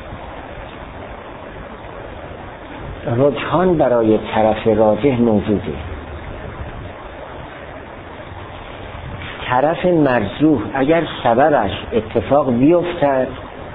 رجحان برای طرف راجح موجوده، طرف مرجوح اگر سببش اتفاق بیفتد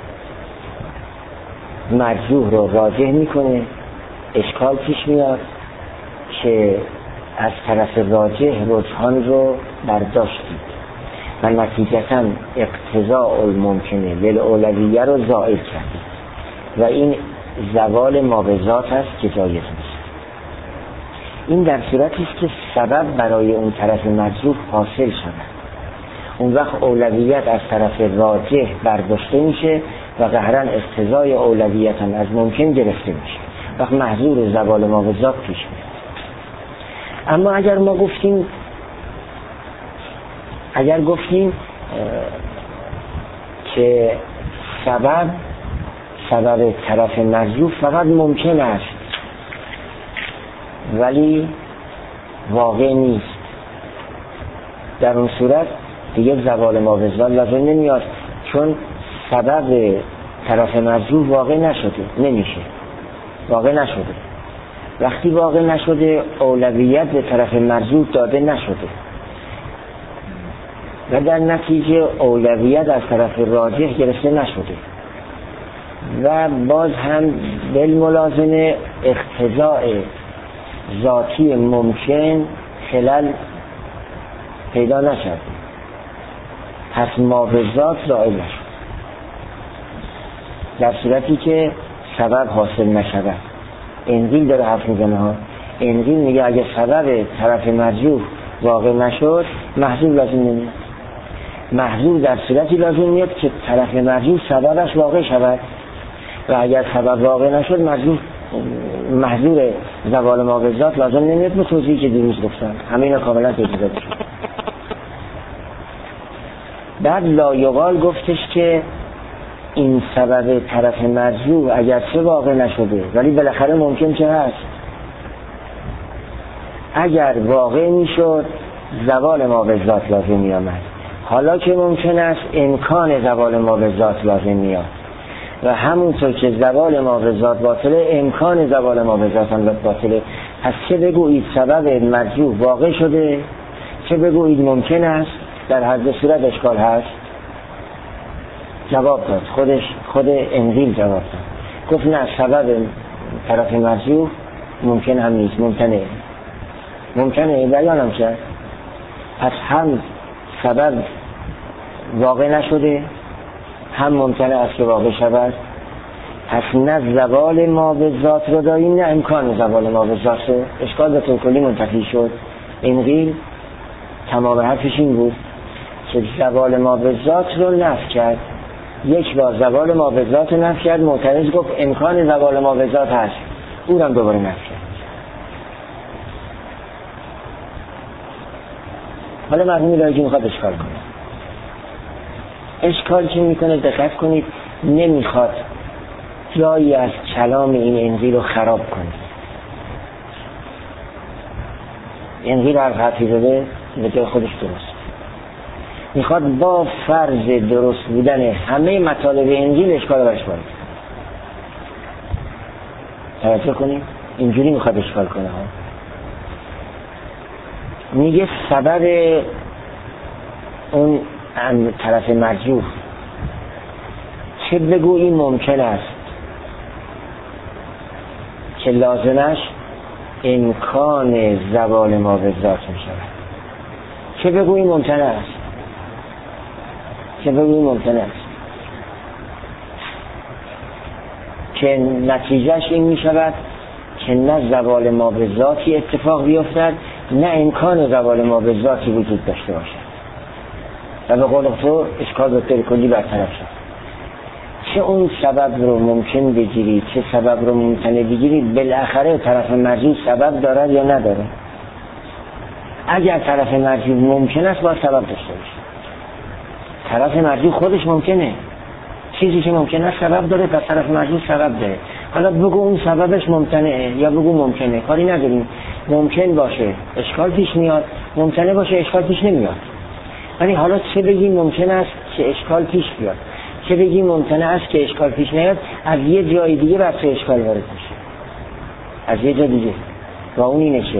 مرجوح رو راجح میکنه. اشکال پیش میاد که از طرف راجح رجحان رو برداشتید و نتیجتا اقتضاء الممکنه للاولویه رو زائل کردید و این زوال ما به ذات است که جایز نیست. این در صورتی است که سبب برای اون طرف مرجوح حاصل شود، اون وقت اولویت از طرف راجح برداشته میشه و قهرا اقتضای اولویت هم از ممکن گرفته میشه، وقت محظور زوال ما به ذات پیش میاد. اما اگر ما گفتیم اگر گفتیم که سبب سبب طرف مرجوح فقط ممکن است ولی واقع نیست، در اون صورت دیگه زوال ما به ذات لازم نمیاد، چون سبب طرف مرجوح واقع نشده، نمیشه واقع نشده. وقتی واقع نشده اولویت به طرف مرجوح داده نشده و در نتیجه اولویت از طرف راجح گرفته نشده و باز هم بالملازمه اقتضاء ذاتی ممکن خلل پیدا نشد، پس ما به ذات زائل نشد در صورتی که سبب حاصل نشود. انقیل داره حرف میزنه ها، انقیل میگه اگه سبب طرف مرجوح واقع نشد محذور لازم نمیاد. محذور در صورتی لازم میاد که طرف مرجوح سببش واقع شود و اگر سبب واقع نشد محذور محذور زوال ما به ذات لازم نمیاد. به توضیحی که دیروز گفتم همه اینا کاملا توضیح داده شد. بعد لایقال گفتش که این سبب طرف مرجوح اگر چه واقع نشده ولی بالاخره ممکن چه هست، اگر واقع میشد زوال ما به ذات لازم میامد، حالا که ممکن است امکان زوال ما به ذات لازم میاد و همونطور که زوال ما به ذات باطله امکان زوال ما به ذات هم باطله. پس چه بگویید سبب مرجوح واقع شده، چه بگویید ممکن است، در هر دو صورت اشکال هست. جواب داد خودش خود انقیل جواب داد، گفت نه سبب طرف مرجوح ممکن هم نیست، ممکنه ممکنه بیانم کرد. پس هم سبب واقع نشده هم ممکنه است که واقع شود، پس نه زوال ما به ذات رو داریم نه امکان زوال ما به ذات رو. اشکال به طور کلی منتفی شد. انقیل تمام حرفش این بود که زوال ما به ذات رو نفی کرد، یک بار زوال ما به ذات نفی کرد، معترض گفت امکان زوال ما به ذات هست، او هم دوباره نفی کرد. حالا مرحومی لایقی میخواد اشکال کنه. اشکال که میکنه دقت کنید نمیخواد جایی از کلام این انقیل رو خراب کنید. انقیل هر حرفی بده به جای خودش درست، میخواد با فرض درست بودن همه مطالب انجیل اشکال برش کنه. توجه کنیم اینجوری میخواد اشکال کنه ها. میگه سبب اون طرف مرجوح چه بگویی ممکن است که لازمش امکان زوال ما به ذات می شود. چه بگویی ممکن است چه بگویی ممکن است که نتیجهش این می شود که نه زوال ما به ذاتی اتفاق بیفتد نه امکان زوال ما به ذاتی وجود داشته باشد و به قول تو اشکال به طور کلی برطرف شد. چه اون سبب رو ممکن بگیری چه سبب رو ممکنه بگیری، بالاخره طرف مرجوح سبب دارد یا نداره. اگر طرف مرجوح ممکن است باید سبب داشته باشه. طرف مرجوح خودش ممکنه، چیزی که ممکن است سبب داره، پس طرف مرجوح سبب داره. حالا بگو اون سببش ممتنعه یا بگو ممکنه، کاری نداریم. ممکن باشه اشکال پیش میاد، ممکنه باشه اشکال پیش نمیاد. ولی حالا چه بگیم ممکن است که اشکال پیش بیاد، چه بگیم ممکنه است که اشکال پیش نیاد، از یه جای دیگه بحث اشکال وارد میشه، از یه جای دیگه. و اون اینه که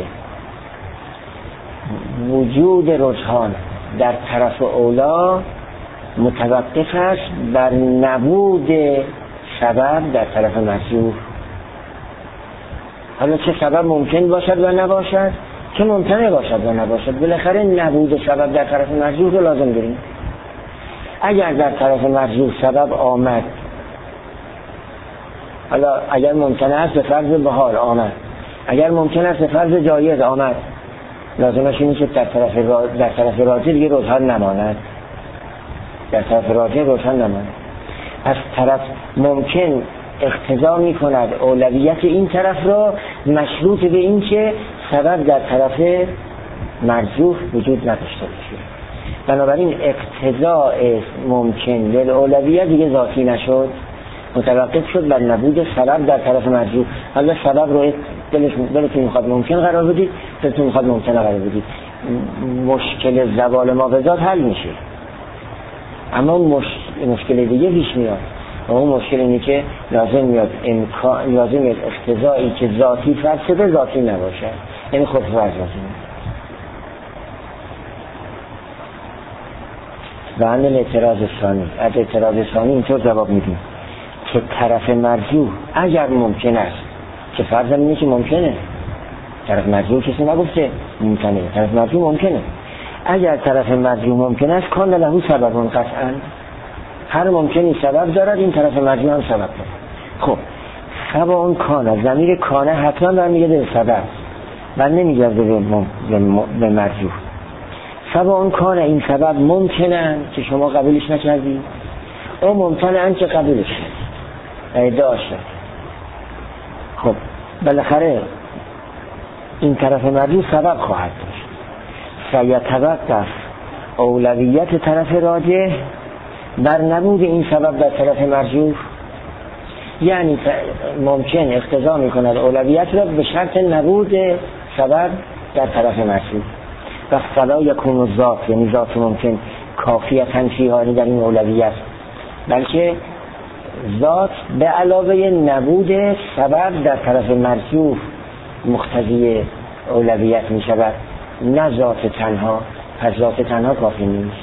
وجود رجحان در طرف اولا متوقف است بر نبود سبب در طرف مرجوح. حالا چه سبب ممکن باشد و نباشد، چه ممکنه باشد و نباشد، بالاخره نبود سبب در طرف مرجوح رو لازم داریم. اگر در طرف مرجوح سبب آمد، حالا اگر ممکن است به فرض بهار آمد، اگر ممکن است به فرض جایز آمد، لازمش اینه که در طرف را... در طرف راجح دیگه رجحان نماند، در طرف راجح رجحان نماند. پس طرف ممکن اقتضا می کند اولویت این طرف را مشروط به این که سبب در طرف مرجوح وجود نداشته باشه. بنابراین اقتضاء ممکن للاولویت دیگه ذاتی نشد، متوقف شد بر نبود سبب در طرف مرجوح. حالا سبب رو دلتون میخواد ممکن قرار بدید، دلتون میخواد ممکن قرار بدید، مشکل زوال ما به ذات حل میشه. اما مش... مشکل دیگه پیش میاد و اون مشکل اینه که لازم میاد امکان لازم میاد اقتضایی که ذاتی فرض شده ذاتی نباشه، یعنی خود فرض لازم. و عن اعتراض ثانی، از اعتراض ثانی اینطور جواب میدیم که طرف مرجوح اگر ممکن است، که فرض اینه که ممکنه، طرف مرجوح کسی نگفته ممکنه، طرف مرجوح ممکنه. اگر طرف مرجوح ممکن است کان له سبب قطعا، هر ممکنی سبب دارد، این طرف مرجوح هم سبب دارد. خب سبب اون کانه، ضمیر کانه حتما برمیگرده به سبب و نمیگرده به, به مرجوح. سبب اون کانه، این سبب ممکنه که شما قبولش نکردی، او ممکنه که قبولش ادعا شد. خب بالاخره این طرف مرجوح سبب خواهد داشت. سیتوقف اولویت طرف راجح بر نبود این سبب در طرف مرجوح، یعنی ممکن اقتضا میکند اولویت را به شرط نبود سبب در طرف مرجوح. و فلا یکون ذات، یعنی ذات ممکن کافیتاً فیها در این اولویت، بلکه ذات به علاوه نبود سبب در طرف مرجوح مقتضی اولویت می شود، نه ذات تنها. پس ذات تنها کافی نیست.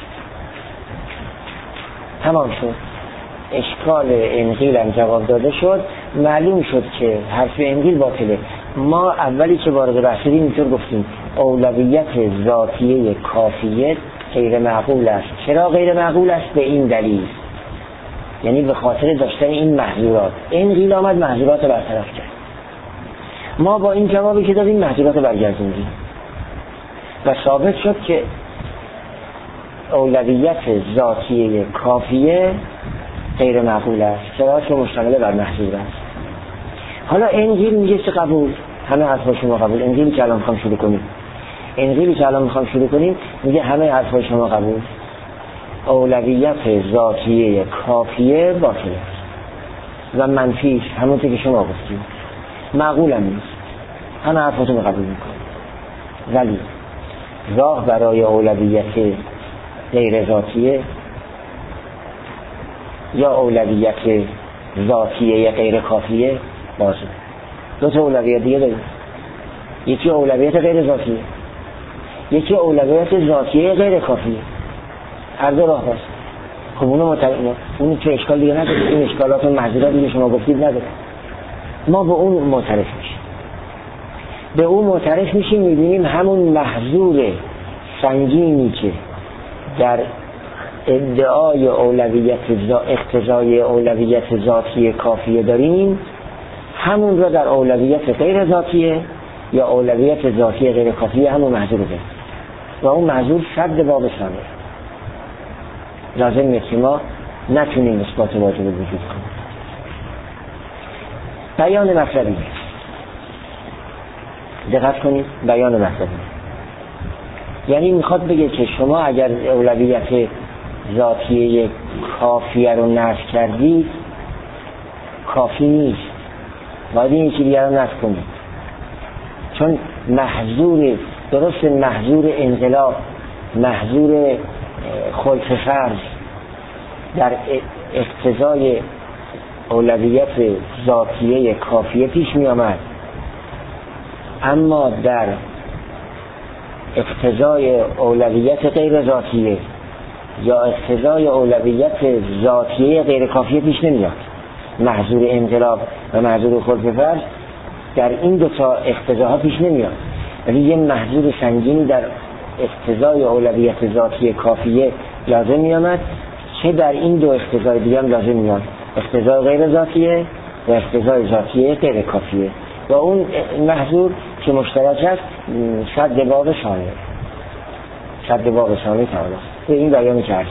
تمام شد. اشکال انقیل هم جواب داده شد. معلوم شد که حرف انقیل باطله. ما اولی که وارد بحث شدیم اینطور گفتیم اولویت ذاتیه کافیه غیر معقول است. چرا غیر معقول است؟ به این دلیل، یعنی به خاطر داشتن این محظورات. انقیل آمد محظورات رو برطرف کرد. ما با این جوابی که دادیم محظورات رو برگردوندیم و ثابت شد که اولویت ذاتیه کافیه غیر معقول است، چرا؟ چون مشتمل بر محظور است. حالا انجیل میگه چه قبول؟ همه حرفای شما قبول. انجیلی که الان میخوام شروع کنیم انجیلی که الان میخوام شروع کنیم میگه همه حرفای شما قبول. اولویت ذاتیه کافیه باطل است و منفیش همونطور که شما گفتید، معقول هم نیست. همه حرفاتون قبول میکنم، ولی راه برای اولویت غیر ذاتیه یا اولویت ذاتیه غیر کافیه. بازه دو تا اولویت دیگه داریم، یکی اولویت غیر ذاتیه، یکی اولویت ذاتیه غیر کافیه. هر دو راه هست. خب اونو متر... اون چه اشکال دیگه نداره، این اشکالات و محضورات دیگه شما گفتید نداره. ما به اون معترف میشیم، به اون معترف میشیم، میبینیم همون محضور سنگینی که در ادعای اولویت اقتضای اولویت ذاتی کافیه داریم، همون را در اولویت غیر ذاتیه یا اولویت ذاتی غیر کافیه همون محضور داریم و اون محضور شد باب ثانیه. لازم نیست که ما نتونیم اثبات واجب وجود کنیم. بیان مطلبی، دقت کنید، بیان مطلبی یعنی میخواد بگه که شما اگر اولویت ذاتیه کافیه رو نفی کردید کافی نیست، باید این چیزی دیگر رو نفی کنید، چون محظور درست محظور انقلاب، محظور خلق فرض در اقتضای اولویت ذاتیه کافیه پیش می آمد، اما در اقتضای اولویت غیر ذاتیه یا اقتضای اولویت ذاتیه غیر کافیه پیش نمیاد. محظور انقلاب و محظور خلق فرض در این دو تا اقتضاها پیش نمیاد، ولی یه محظور سنگینی در اقتضای اولویت ذاتی کافیه لازم میامد که در این دو اقتضای دیگه هم لازم میاد، اقتضای غیر ذاتیه و اقتضای ذاتیه غیر کافیه، و اون محظور که مشترک است شد باب ثانیه، شد باب ثانیه تعالی. به این بیان کردیم.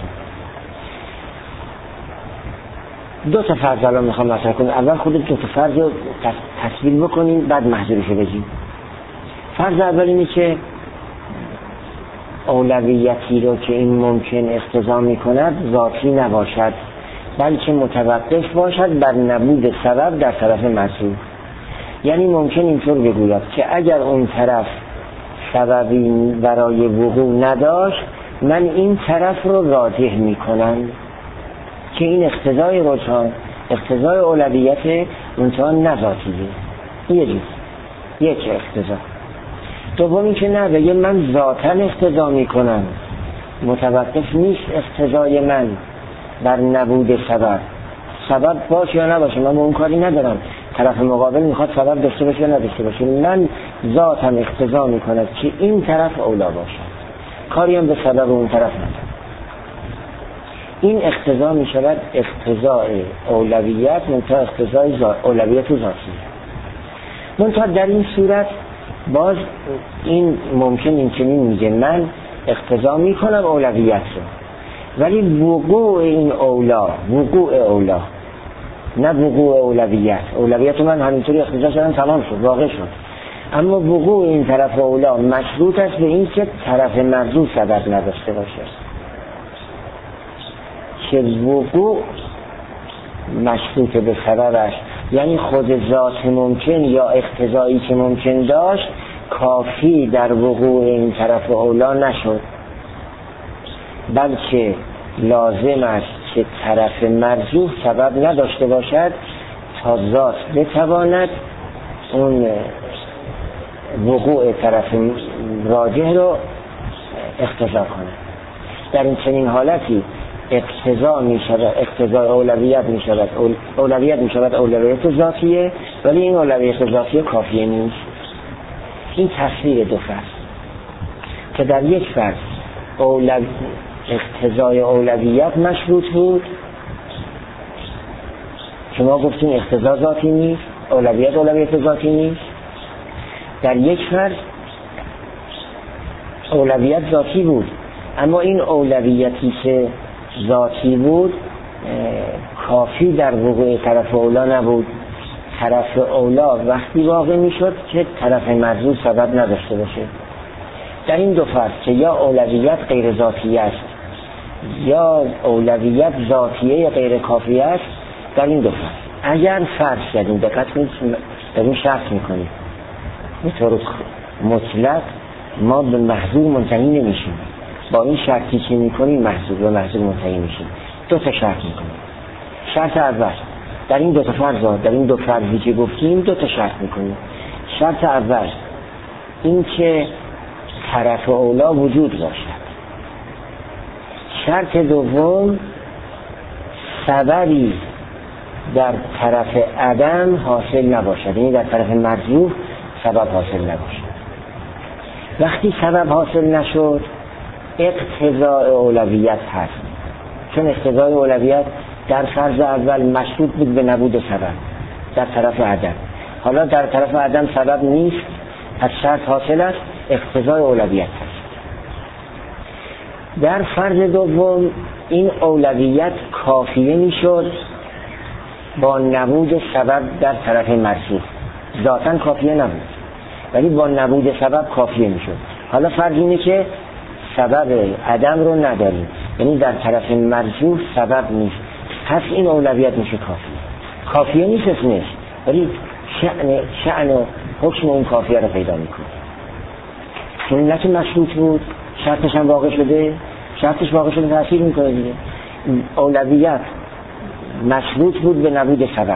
دو تا فرض الان میخوام مطرح کنم. اول خودت دو تا فرض رو تصویر بکنیم، بعد محظورشو بگیم. فرض اول اینه که اولویتی رو که این ممکن اقتضا میکند ذاتی نباشد، بلکه متوقف باشد بر نبود سبب در طرف محظور. یعنی ممکن اینطور بگوید که اگر اون طرف سببی برای وقوع نداشت، من این طرف رو راجح میکنم که این اقتضای رجحان، اقتضای اولویت امتحان نذاتیه. یه جز یک اقتضا. دومی که نه، بگه من ذاتاً اقتضا میکنم، متوقف نیست اقتضای من بر نبود سبب. سبب باشه یا نباشه من به اون کاری ندارم، طرف مقابل میخواد سبب داشته باشه یا نداشته باشه، من ذاتاً اقتضا میکنم که این طرف اولا باشه، کاری هم به سبب اون طرف ندارم. این اقتضا می شود اقتضای اولویت منتها اقتضای اولویت ذاتی. منتها در این صورت باز این ممکن این چنین میگه من اقتضا می کنم اولویت رو، ولی وقوع این اولا، وقوع اولا نه وقوع اولویت، اولویت من همینطوری اقتضا شدن تمام شد، واقع شد، اما وقوع این طرف اولا مشروط است به این که طرف مرجو سبب نداشته باشه، که وقوع مشروط به سببش، یعنی خود ذات ممکن یا اقتضایی که ممکن داشت کافی در وقوع این طرف اولا نشد، بلکه لازم است که طرف مرجوح سبب نداشته باشد تا ذات بتواند اون وقوع طرف راجح رو اقتضا کنه. در این چنین حالتی اقتضا می شود، اقتضای اولویت می شود، اولویت می شود اولویت ذاتیه، ولی این اولویت ذاتیه کافیه نیست. این تصویر دو فرض که در یک فرض اولو... اقتضای اولویت مشروط بود، شما گفتین اقتضا ذاتی نیست، اولویت اولویت ذاتی نیست. در یک فرض اولویت ذاتی بود، اما این اولویتی که ذاتی بود کافی در وقوع طرف اولا نبود. طرف اولا وقتی واقع می شد که طرف مرجو سبب نداشته باشه. در این دو فرض که یا اولویت غیر ذاتی است یا اولویت ذاتیه غیر کافی است، در این دو فرض اگر فرض کردیم، دقت کنید در این شرط میکنیم به طور مطلق ما به محظور منتهی نمیشیم، با این شرطی که میکنیم محصول و محصول منتهی میشیم. دو تا شرط میکنیم. شرط اول در این دو تا فرض، در این دو فرضی که گفتیم دو تا شرط میکنیم. شرط اول این که طرف اولا وجود باشد. شرط دوم سببی در طرف عدم حاصل نباشد، یعنی در طرف مرجوح سبب حاصل نباشد. وقتی سبب حاصل نشد اقتضاء اولویت هست، چون اقتضاء اولویت در فرض اول مشروط بود به نبود سبب در طرف عدم. حالا در طرف عدم سبب نیست، از شرط حاصل است، اقتضاء اولویت هست. در فرض دوم این اولویت کافیه میشد با نبود سبب در طرف مرجوح، ذاتاً کافیه نبود ولی با نبود سبب کافیه میشد. حالا فرض اینه که سبب عدم رو نداریم، یعنی در طرف مرجوح سبب نیست، پس این اولویت میشه کافیه. کافیه نیست اسمش، ولی شأن شأن و حکم اون کافیه رو پیدا میکنه. چون نه که مشروط بود شرطش هم واقع شده، شرطش واقع شده تأثیر میکنه دیگه. اولویت مشروط بود به نبود سبب،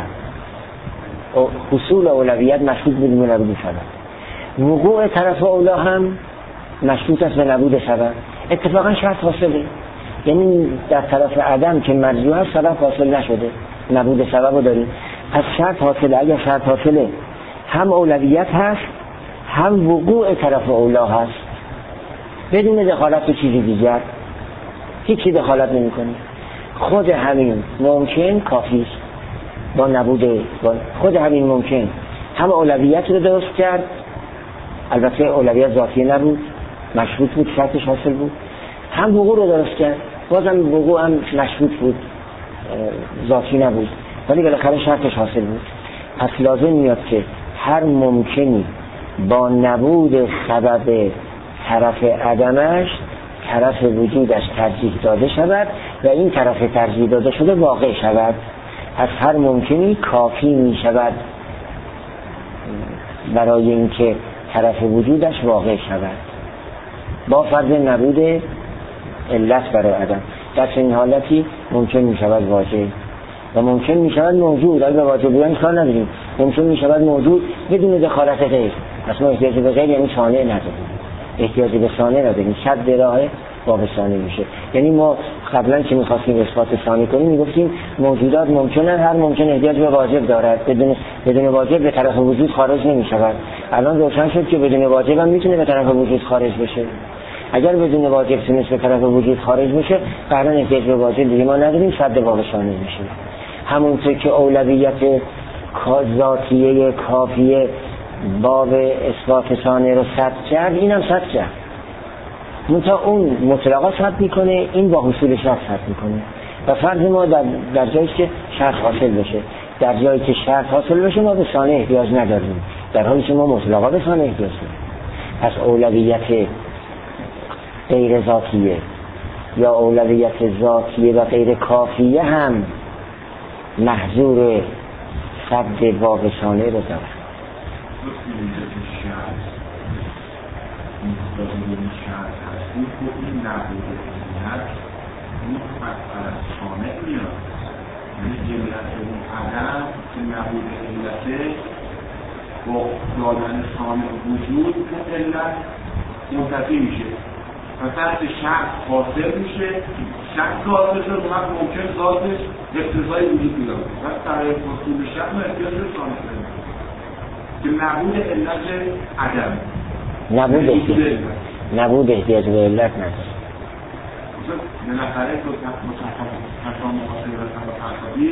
حصول اولویت مشروط بود به نبود سبب. وقوع طرف اولا هم مشروط است به نبود سبب. اتفاقا شرط حاصله، یعنی در طرف عدم که مرجوح است سبب حاصل نشده، نبود سبب رو داریم، پس شرط حاصله. اگر شرط حاصله هم اولویت هست هم وقوع طرف اولا هست، بدون دخالت به چیزی دیگر، هیچی دخالت نمی کنی. خود همین ممکن کافی است با نبود، با خود همین ممکن هم اولویت رو درست کرد، البته اولویت ذاتی نبود، مشروط بود، شرطش حاصل بود، هم وقوع رو درست کرد، بازم وقوع هم مشروط بود، ذاتی نبود، ولی بالاخره شرطش حاصل بود. پس لازم میاد که هر ممکنی با نبود سبب طرف عدمش طرف وجودش ترجیح داده شود و این طرف ترجیح داده شده واقع شود. پس هر ممکنی کافی می شود برای اینکه طرف وجودش واقع شود با فرض نبود علت برای عدم. در این حالتی ممکن می شود واجب و ممکن می شود موجود. اگر واجب بیان کار نداریم، ممکن می شود موجود بدون دخالت غیر. پس ما احتیاج به غیر یعنی صانع نداریم، احتیاج به صانع نداریم، شد راه باب صانع میشه. یعنی ما قبلا که می‌خواستیم اثبات صانع کنیم میگفتیم موجودات ممکنن، هر ممکن احتیاج به واجب دارد، بدون بدون واجب به طرف وجود خارج نمی‌شود. الان روشن شد که بدون واجب هم میتونه به طرف وجود خارج بشه. اگر بدون واجب تونست به طرف وجود خارج بشه قرار احتیاج به واجب دیگه ما نداریم، شد باب صانع میشه. همونطور که اولویت ذاتیه کافیه باب اثبات صانع رو ثبت کرد، اینم ثبت کرد. منتها اون مطلقا ثبت میکنه، این با حصول شرط ثبت میکنه. و فرض ما در, در جایی که شرط حاصل بشه، در جایی که شرط حاصل بشه ما به صانع احتیاج نداریم، در حالی که ما مطلقا به صانع احتیاج داریم. پس اولویت غیر ذاتیه یا اولویت ذاتیه و غیر کافیه هم محظور ثبت باب صانع رو داره. این خود این نبود علت این فقط از صانع میاد، یعنی علت اون عدم که نبود علته با دادن صانع وجود اون علت منتفی میشه و تحت شرط حاصل میشه. شرط حاصل شد و ممکن ذاتش اقتضای وجود میاد و برای حصول شرط ما احتیاج به صانع داریم که نبود علت عدم نبود احتیاج نبود احتیاج به علت نداره. بالاخره تو مصحح حسام محاسبه و تحصیلی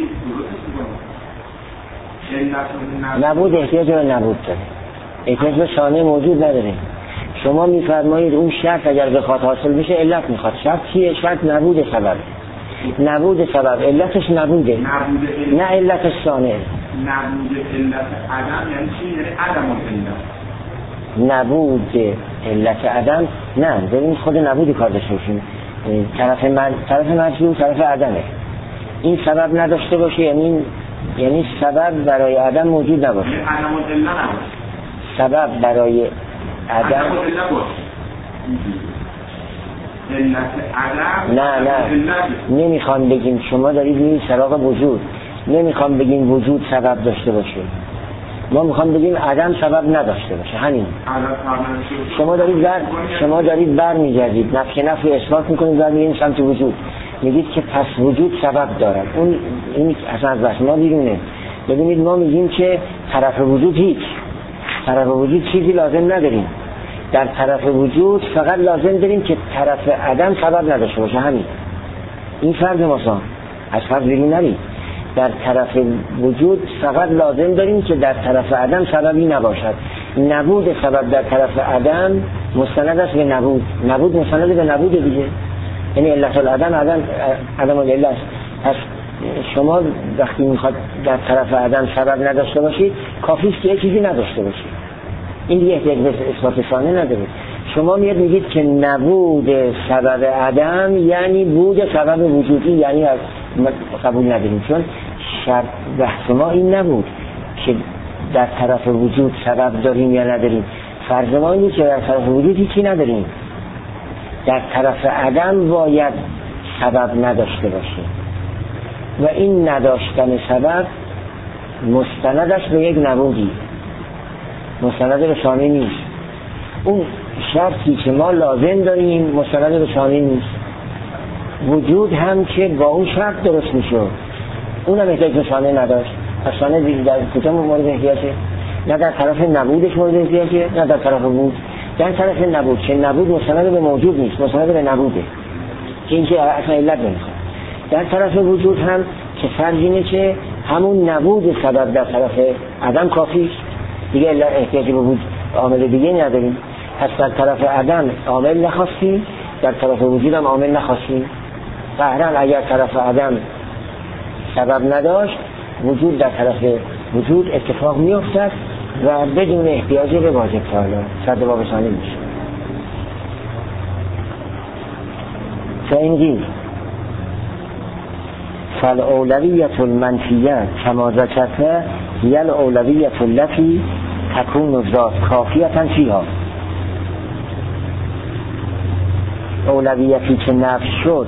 درست نبود احتیاج به نبود داره، احتیاج به صانع موجود نداره. شما میفرمایید اون شرط اگر بخواد حاصل بشه علت میخواد. شرط چیه؟ شرط نبود سبب. نبود سبب علتش نبوده، نه علتش صانع. نبود علت عدم یعنی چی؟ یعنی عدم علت. نبود علت عدم نه، ببین خود نبودی کار داشته باشیم. طرف من طرف مجبور طرف عدمه. این سبب نداشته باشه یعنی یعنی سبب برای عدم موجود نباشه. یعنی عدم علت نباشه. سبب برای عدم علت عدم نه نه نمیخوام بگیم شما دارید میرید سراغ وجود، نمیخوام بگیم وجود سبب داشته باشه، ما میخوام بگیم عدم سبب نداشته باشه. همین شما دارید بر شما دارید بر میگردید نفی نفی اثبات میکنید و میرین سمت وجود، میگید که پس وجود سبب دارد. اون این اصلا از بحث ما بیرونه. ببینید ما میگیم که طرف وجود هیچ، طرف وجود چیزی لازم نداریم، در طرف وجود فقط لازم داریم که طرف عدم سبب نداشته باشه. همین این فرض ماست، از فرض بیرون نرید. در طرف وجود فقط لازم داریم که در طرف عدم سببی نباشد. نبود سبب در طرف عدم مستند است به نبود، نبود مستند به نبود دیگه، یعنی علت العدم عدم عدم العله است. پس شما وقتی میخواد در طرف عدم سبب نداشته باشید کافی است که یک چیزی نداشته باشید، این دیگه احتیاج به اثبات ثانی نداره. شما میاد میگید که نبود سبب عدم یعنی بود سبب وجودی، یعنی از قبول نداریم، چون شرط بحث ما این نبود که در طرف وجود سبب داریم یا نداریم. فرض ما اینه که در طرف وجود هیچی نداریم، در طرف عدم باید سبب نداشته باشیم و این نداشتن سبب مستندش به یک نبودی، مستند به ثانی نیست. اون شرطی که ما لازم داریم مستند به ثانی نیست. وجود هم که با اون شرط درست میشه اونم احتیاج به ثانی نداشت. پس ثانی در کجا مورد احتیاجه؟ نه در طرف نبودش مورد احتیاجه، نه در طرف وجود. در طرف نبود که نبود مستند به موجود نیست، مستند به نبوده که این که اصلا علت نمیخواد. در طرف وجود هم که فرض اینه که همون نبود سبب در طرف عدم کافیه دیگه، احتیاجی به وجود عامل دیگه نداریم. پس در طرف عدم عامل نخواستیم، در طرف وجود هم عامل نخواستیم. قهرن اگر طرف عدم سبب نداشت وجود در طرف وجود اتفاق میافتد و بدون احتیاج به واجب تعالی صد باب ثانی میشه. فإن فالأولوية المنفية كما ذكرت هي الأولوية التي تكون الذات كافية فيها. اولویتی که نفی شد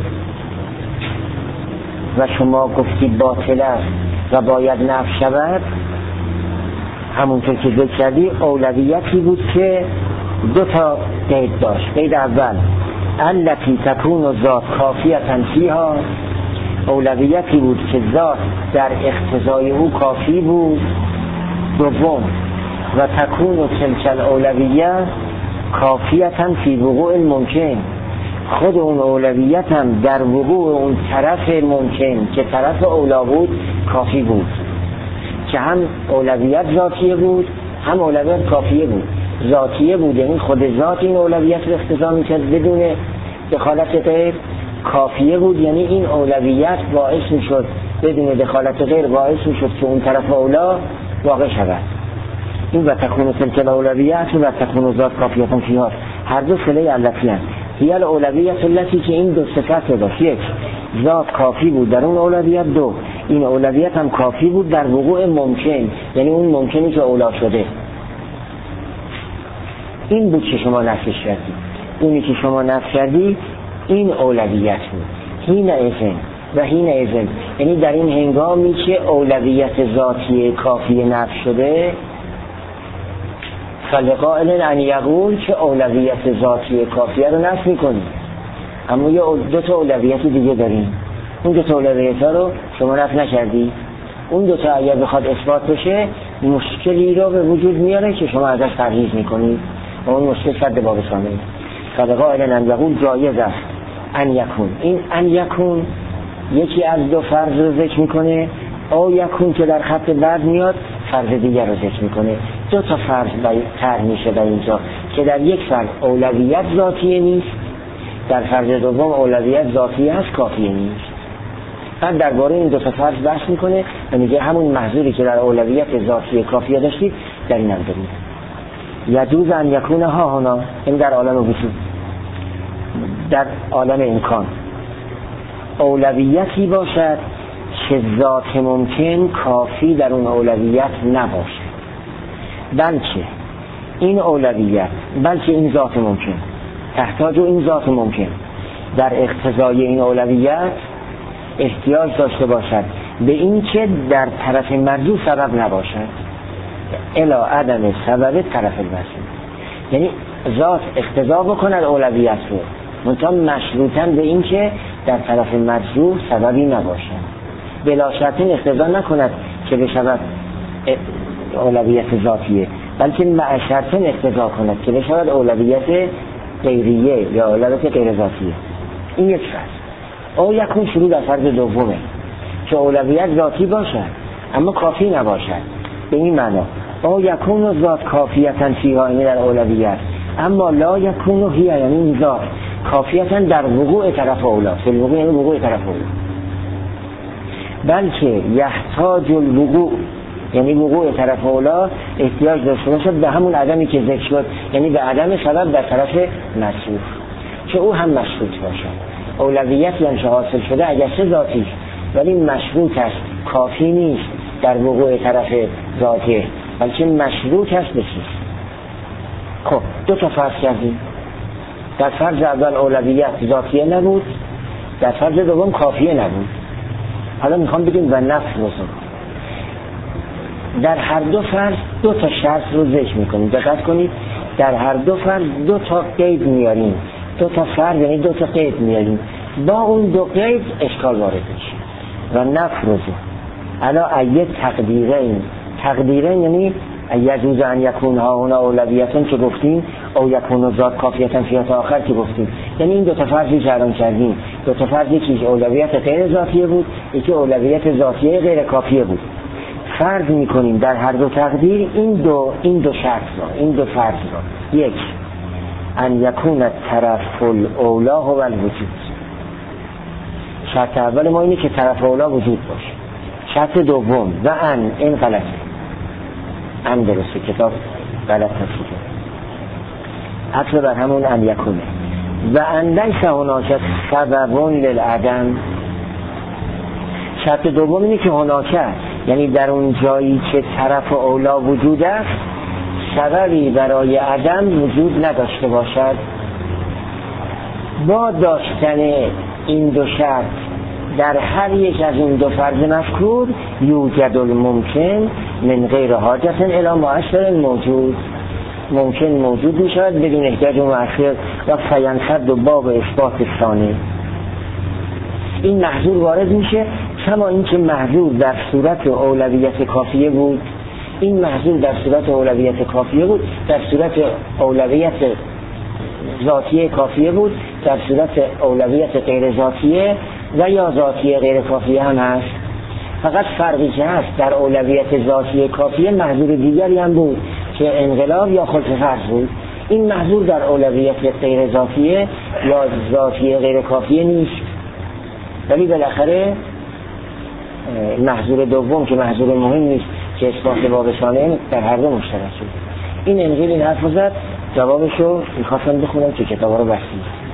و شما گفتید باطل است و باید نفی شود، همونطور که ذکر کردی اولویتی بود که دو تا قید داشت. قید اول التي تكون الذات كافیة فیها، اولویتی بود که ذات در اقتضای او کافی بود. دوم و تکون تلک الاولویه کافیة فی وقوع الممکن، خود اون اولویت هم در وقوع اون طرف ممکن که طرف اولا بود کافی بود، که هم اولویت ذاتیه بود هم اولویت کافیه بود. ذاتیه بود یعنی خود ذات این اولویت رو اقتضا میکرد بدون دخالت غیر. کافیه بود یعنی این اولویت باعث میشد بدون دخالت غیر باعث میشد که اون طرف اولا واقع شود. این و تکون تلک الاولویت و تکون ذات کافیتون فیها، هر دو صله علتی هست. هی الاولویت التي که این دو صفت داشت، یک ذات کافی بود در اون اولویت، دو این اولویت هم کافی بود در وقوع ممکن، یعنی اون ممکنی که اولا شده. این بود که شما نفیش کردی. اونی که شما نفی کردی این اولویت بود. هین ازن و هین ازن یعنی در این هنگامی که اولویت ذاتی کافی نفی شده، فلقائل ان یقول که اولویت ذاتی کافیه رو نفی میکنیم، اما یه دو تا اولویت دیگه داریم. اون دو تا اولویت ها رو شما نفی نکردی. اون دو تا اگر بخواد اثبات بشه مشکلی رو به وجود میاره که شما ازش پرهیز میکنید و اون مشکل صد باب ثانی. فلقائل ان یقول جایز است ان یکون. این ان یکون یکی از دو فرض رو ذکر میکنه، او یکون که در خط بعد میاد فرض دیگر رو ذکر میکنه. دو تا فرض طرح میشه در اینجا که در یک فرض اولویت ذاتیه نیست، در فرض دوم اولویت ذاتیه هست کافیه نیست. بعد درباره این دو تا فرض بحث میکنه و میگه همون محذوری که در اولویت ذاتیه کافیه داشتید در این هم دارید. یجوز ان یکون ها هنا، این در عالم وجود، در عالم امکان اولویتی باشد که ذات ممکن کافی در اون اولویت نباشد، بلکه این اولویت بلکه این ذات ممکن تحتاج این ذات ممکن در اقتضای این اولویت احتیاج داشته باشد به این که در طرف مرجو سبب نباشد، الا عدم سبب طرف المرجو، یعنی ذات اقتضا بکند اولویت رو، منتها مشروطاً به این که در طرف مرجو سببی نباشد، بلا شرط اقتضا نکند که به شود اولویت ذاتیه، بلکه مع شرط اقتضا کند که به شود اولویت غیریه یا اولویت غیر ذاتیه. این یک فرض. او یکون شروع در فرض دومه که اولویت ذاتی باشد اما کافی نباشد. به این معنا او یکون ذات کافیتاً فیها، یعنی در اولویت، اما لا یکون هی، یعنی این ذات کافیتاً در وقوع طرف اولا، فی الوقوع یعنی وقوع طرف اولا، بلکه یحتاج الوقوع، یعنی وقوع طرف اولا احتیاج داشته باشد به همون عدمی که ذکر شد، یعنی به عدم سبب در طرف مشروط، که او هم مشروط باشد. اولویت یعنی حاصل شده اگر چه ذاتی ولی مشروط است، کافی نیست در وقوع طرف ذاتی، بلکه مشروط است به چیز. خب دو تا فرض کردیم. در فرض اول اولویت ذاتیه نبود، در فرض دوم کافیه نبود. حالا میخوام بگیم و نفس رسول. در هر دو فرض دو تا شرط رو ذکر میکنیم. دقت کنید، در هر دو فرض دو تا قید میاریم، دو تا فرض یعنی دو تا قید میاریم، با اون دو قید اشکال وارد میشه. و نفرض علا ای تقدیرین، تقدیرین یعنی یجوز ان یکون ها هنا اولویتون که گفتیم، او یکون ذات کافیتن فیات آخر که گفتیم، یعنی این دو تا فرضی که الان کردیم، دو تا فرض، یکی اولویت غیر ذاتیه بود، یکی اولویت ذاتیه غیر کافیه بود. فرض میکنیم در هر دو تقدیر این دو این دو شرط را، این دو فرض را، یک ان یکون طرف الاولا هو الوجود. شرط اول ما اینه که طرف اولا وجود باشه. شرط دوم و ان، این غلطه، ان درسته، کتاب غلط نشده، اصل بر همون ان یکونه. و ان لیس هناک سبب للعدم. شرط دوم اینه که هناک، یعنی در اون جایی که طرف اولا وجود است سببی برای عدم وجود نداشته باشد. با داشتن این دو شرط در هر یک از این دو فرض مذکور یوجد الممکن من غیر حاجت الی مؤثر موجود، ممکن موجود می شود بدون احتیاج مؤثر و فینصد و باب اثبات ثانی. این محظور وارد میشه، کما این که محظور در صورت اولویت کافیه بود، این محظور در صورت اولویت کافیه بود، در صورت اولویت ذاتیه کافیه بود، در صورت اولویت غیر ذاتیه و یا ذاتیه غیر کافیه هم هست. فقط فرقی که هست در اولویت ذاتیه کافیه محظور دیگری هم بود که انقلاب یا خلق فرض بود. این محظور در اولویت غیر ذاتیه یا ذاتیه غیر کافیه نیست، ولی بالاخره محظور دوم که محظور مهم نیست که اثبات باب ثانی در هر دو مشترک شد. این انقیل این حرف زد، جوابشو میخواستم بخونم که کتابا رو بستیم.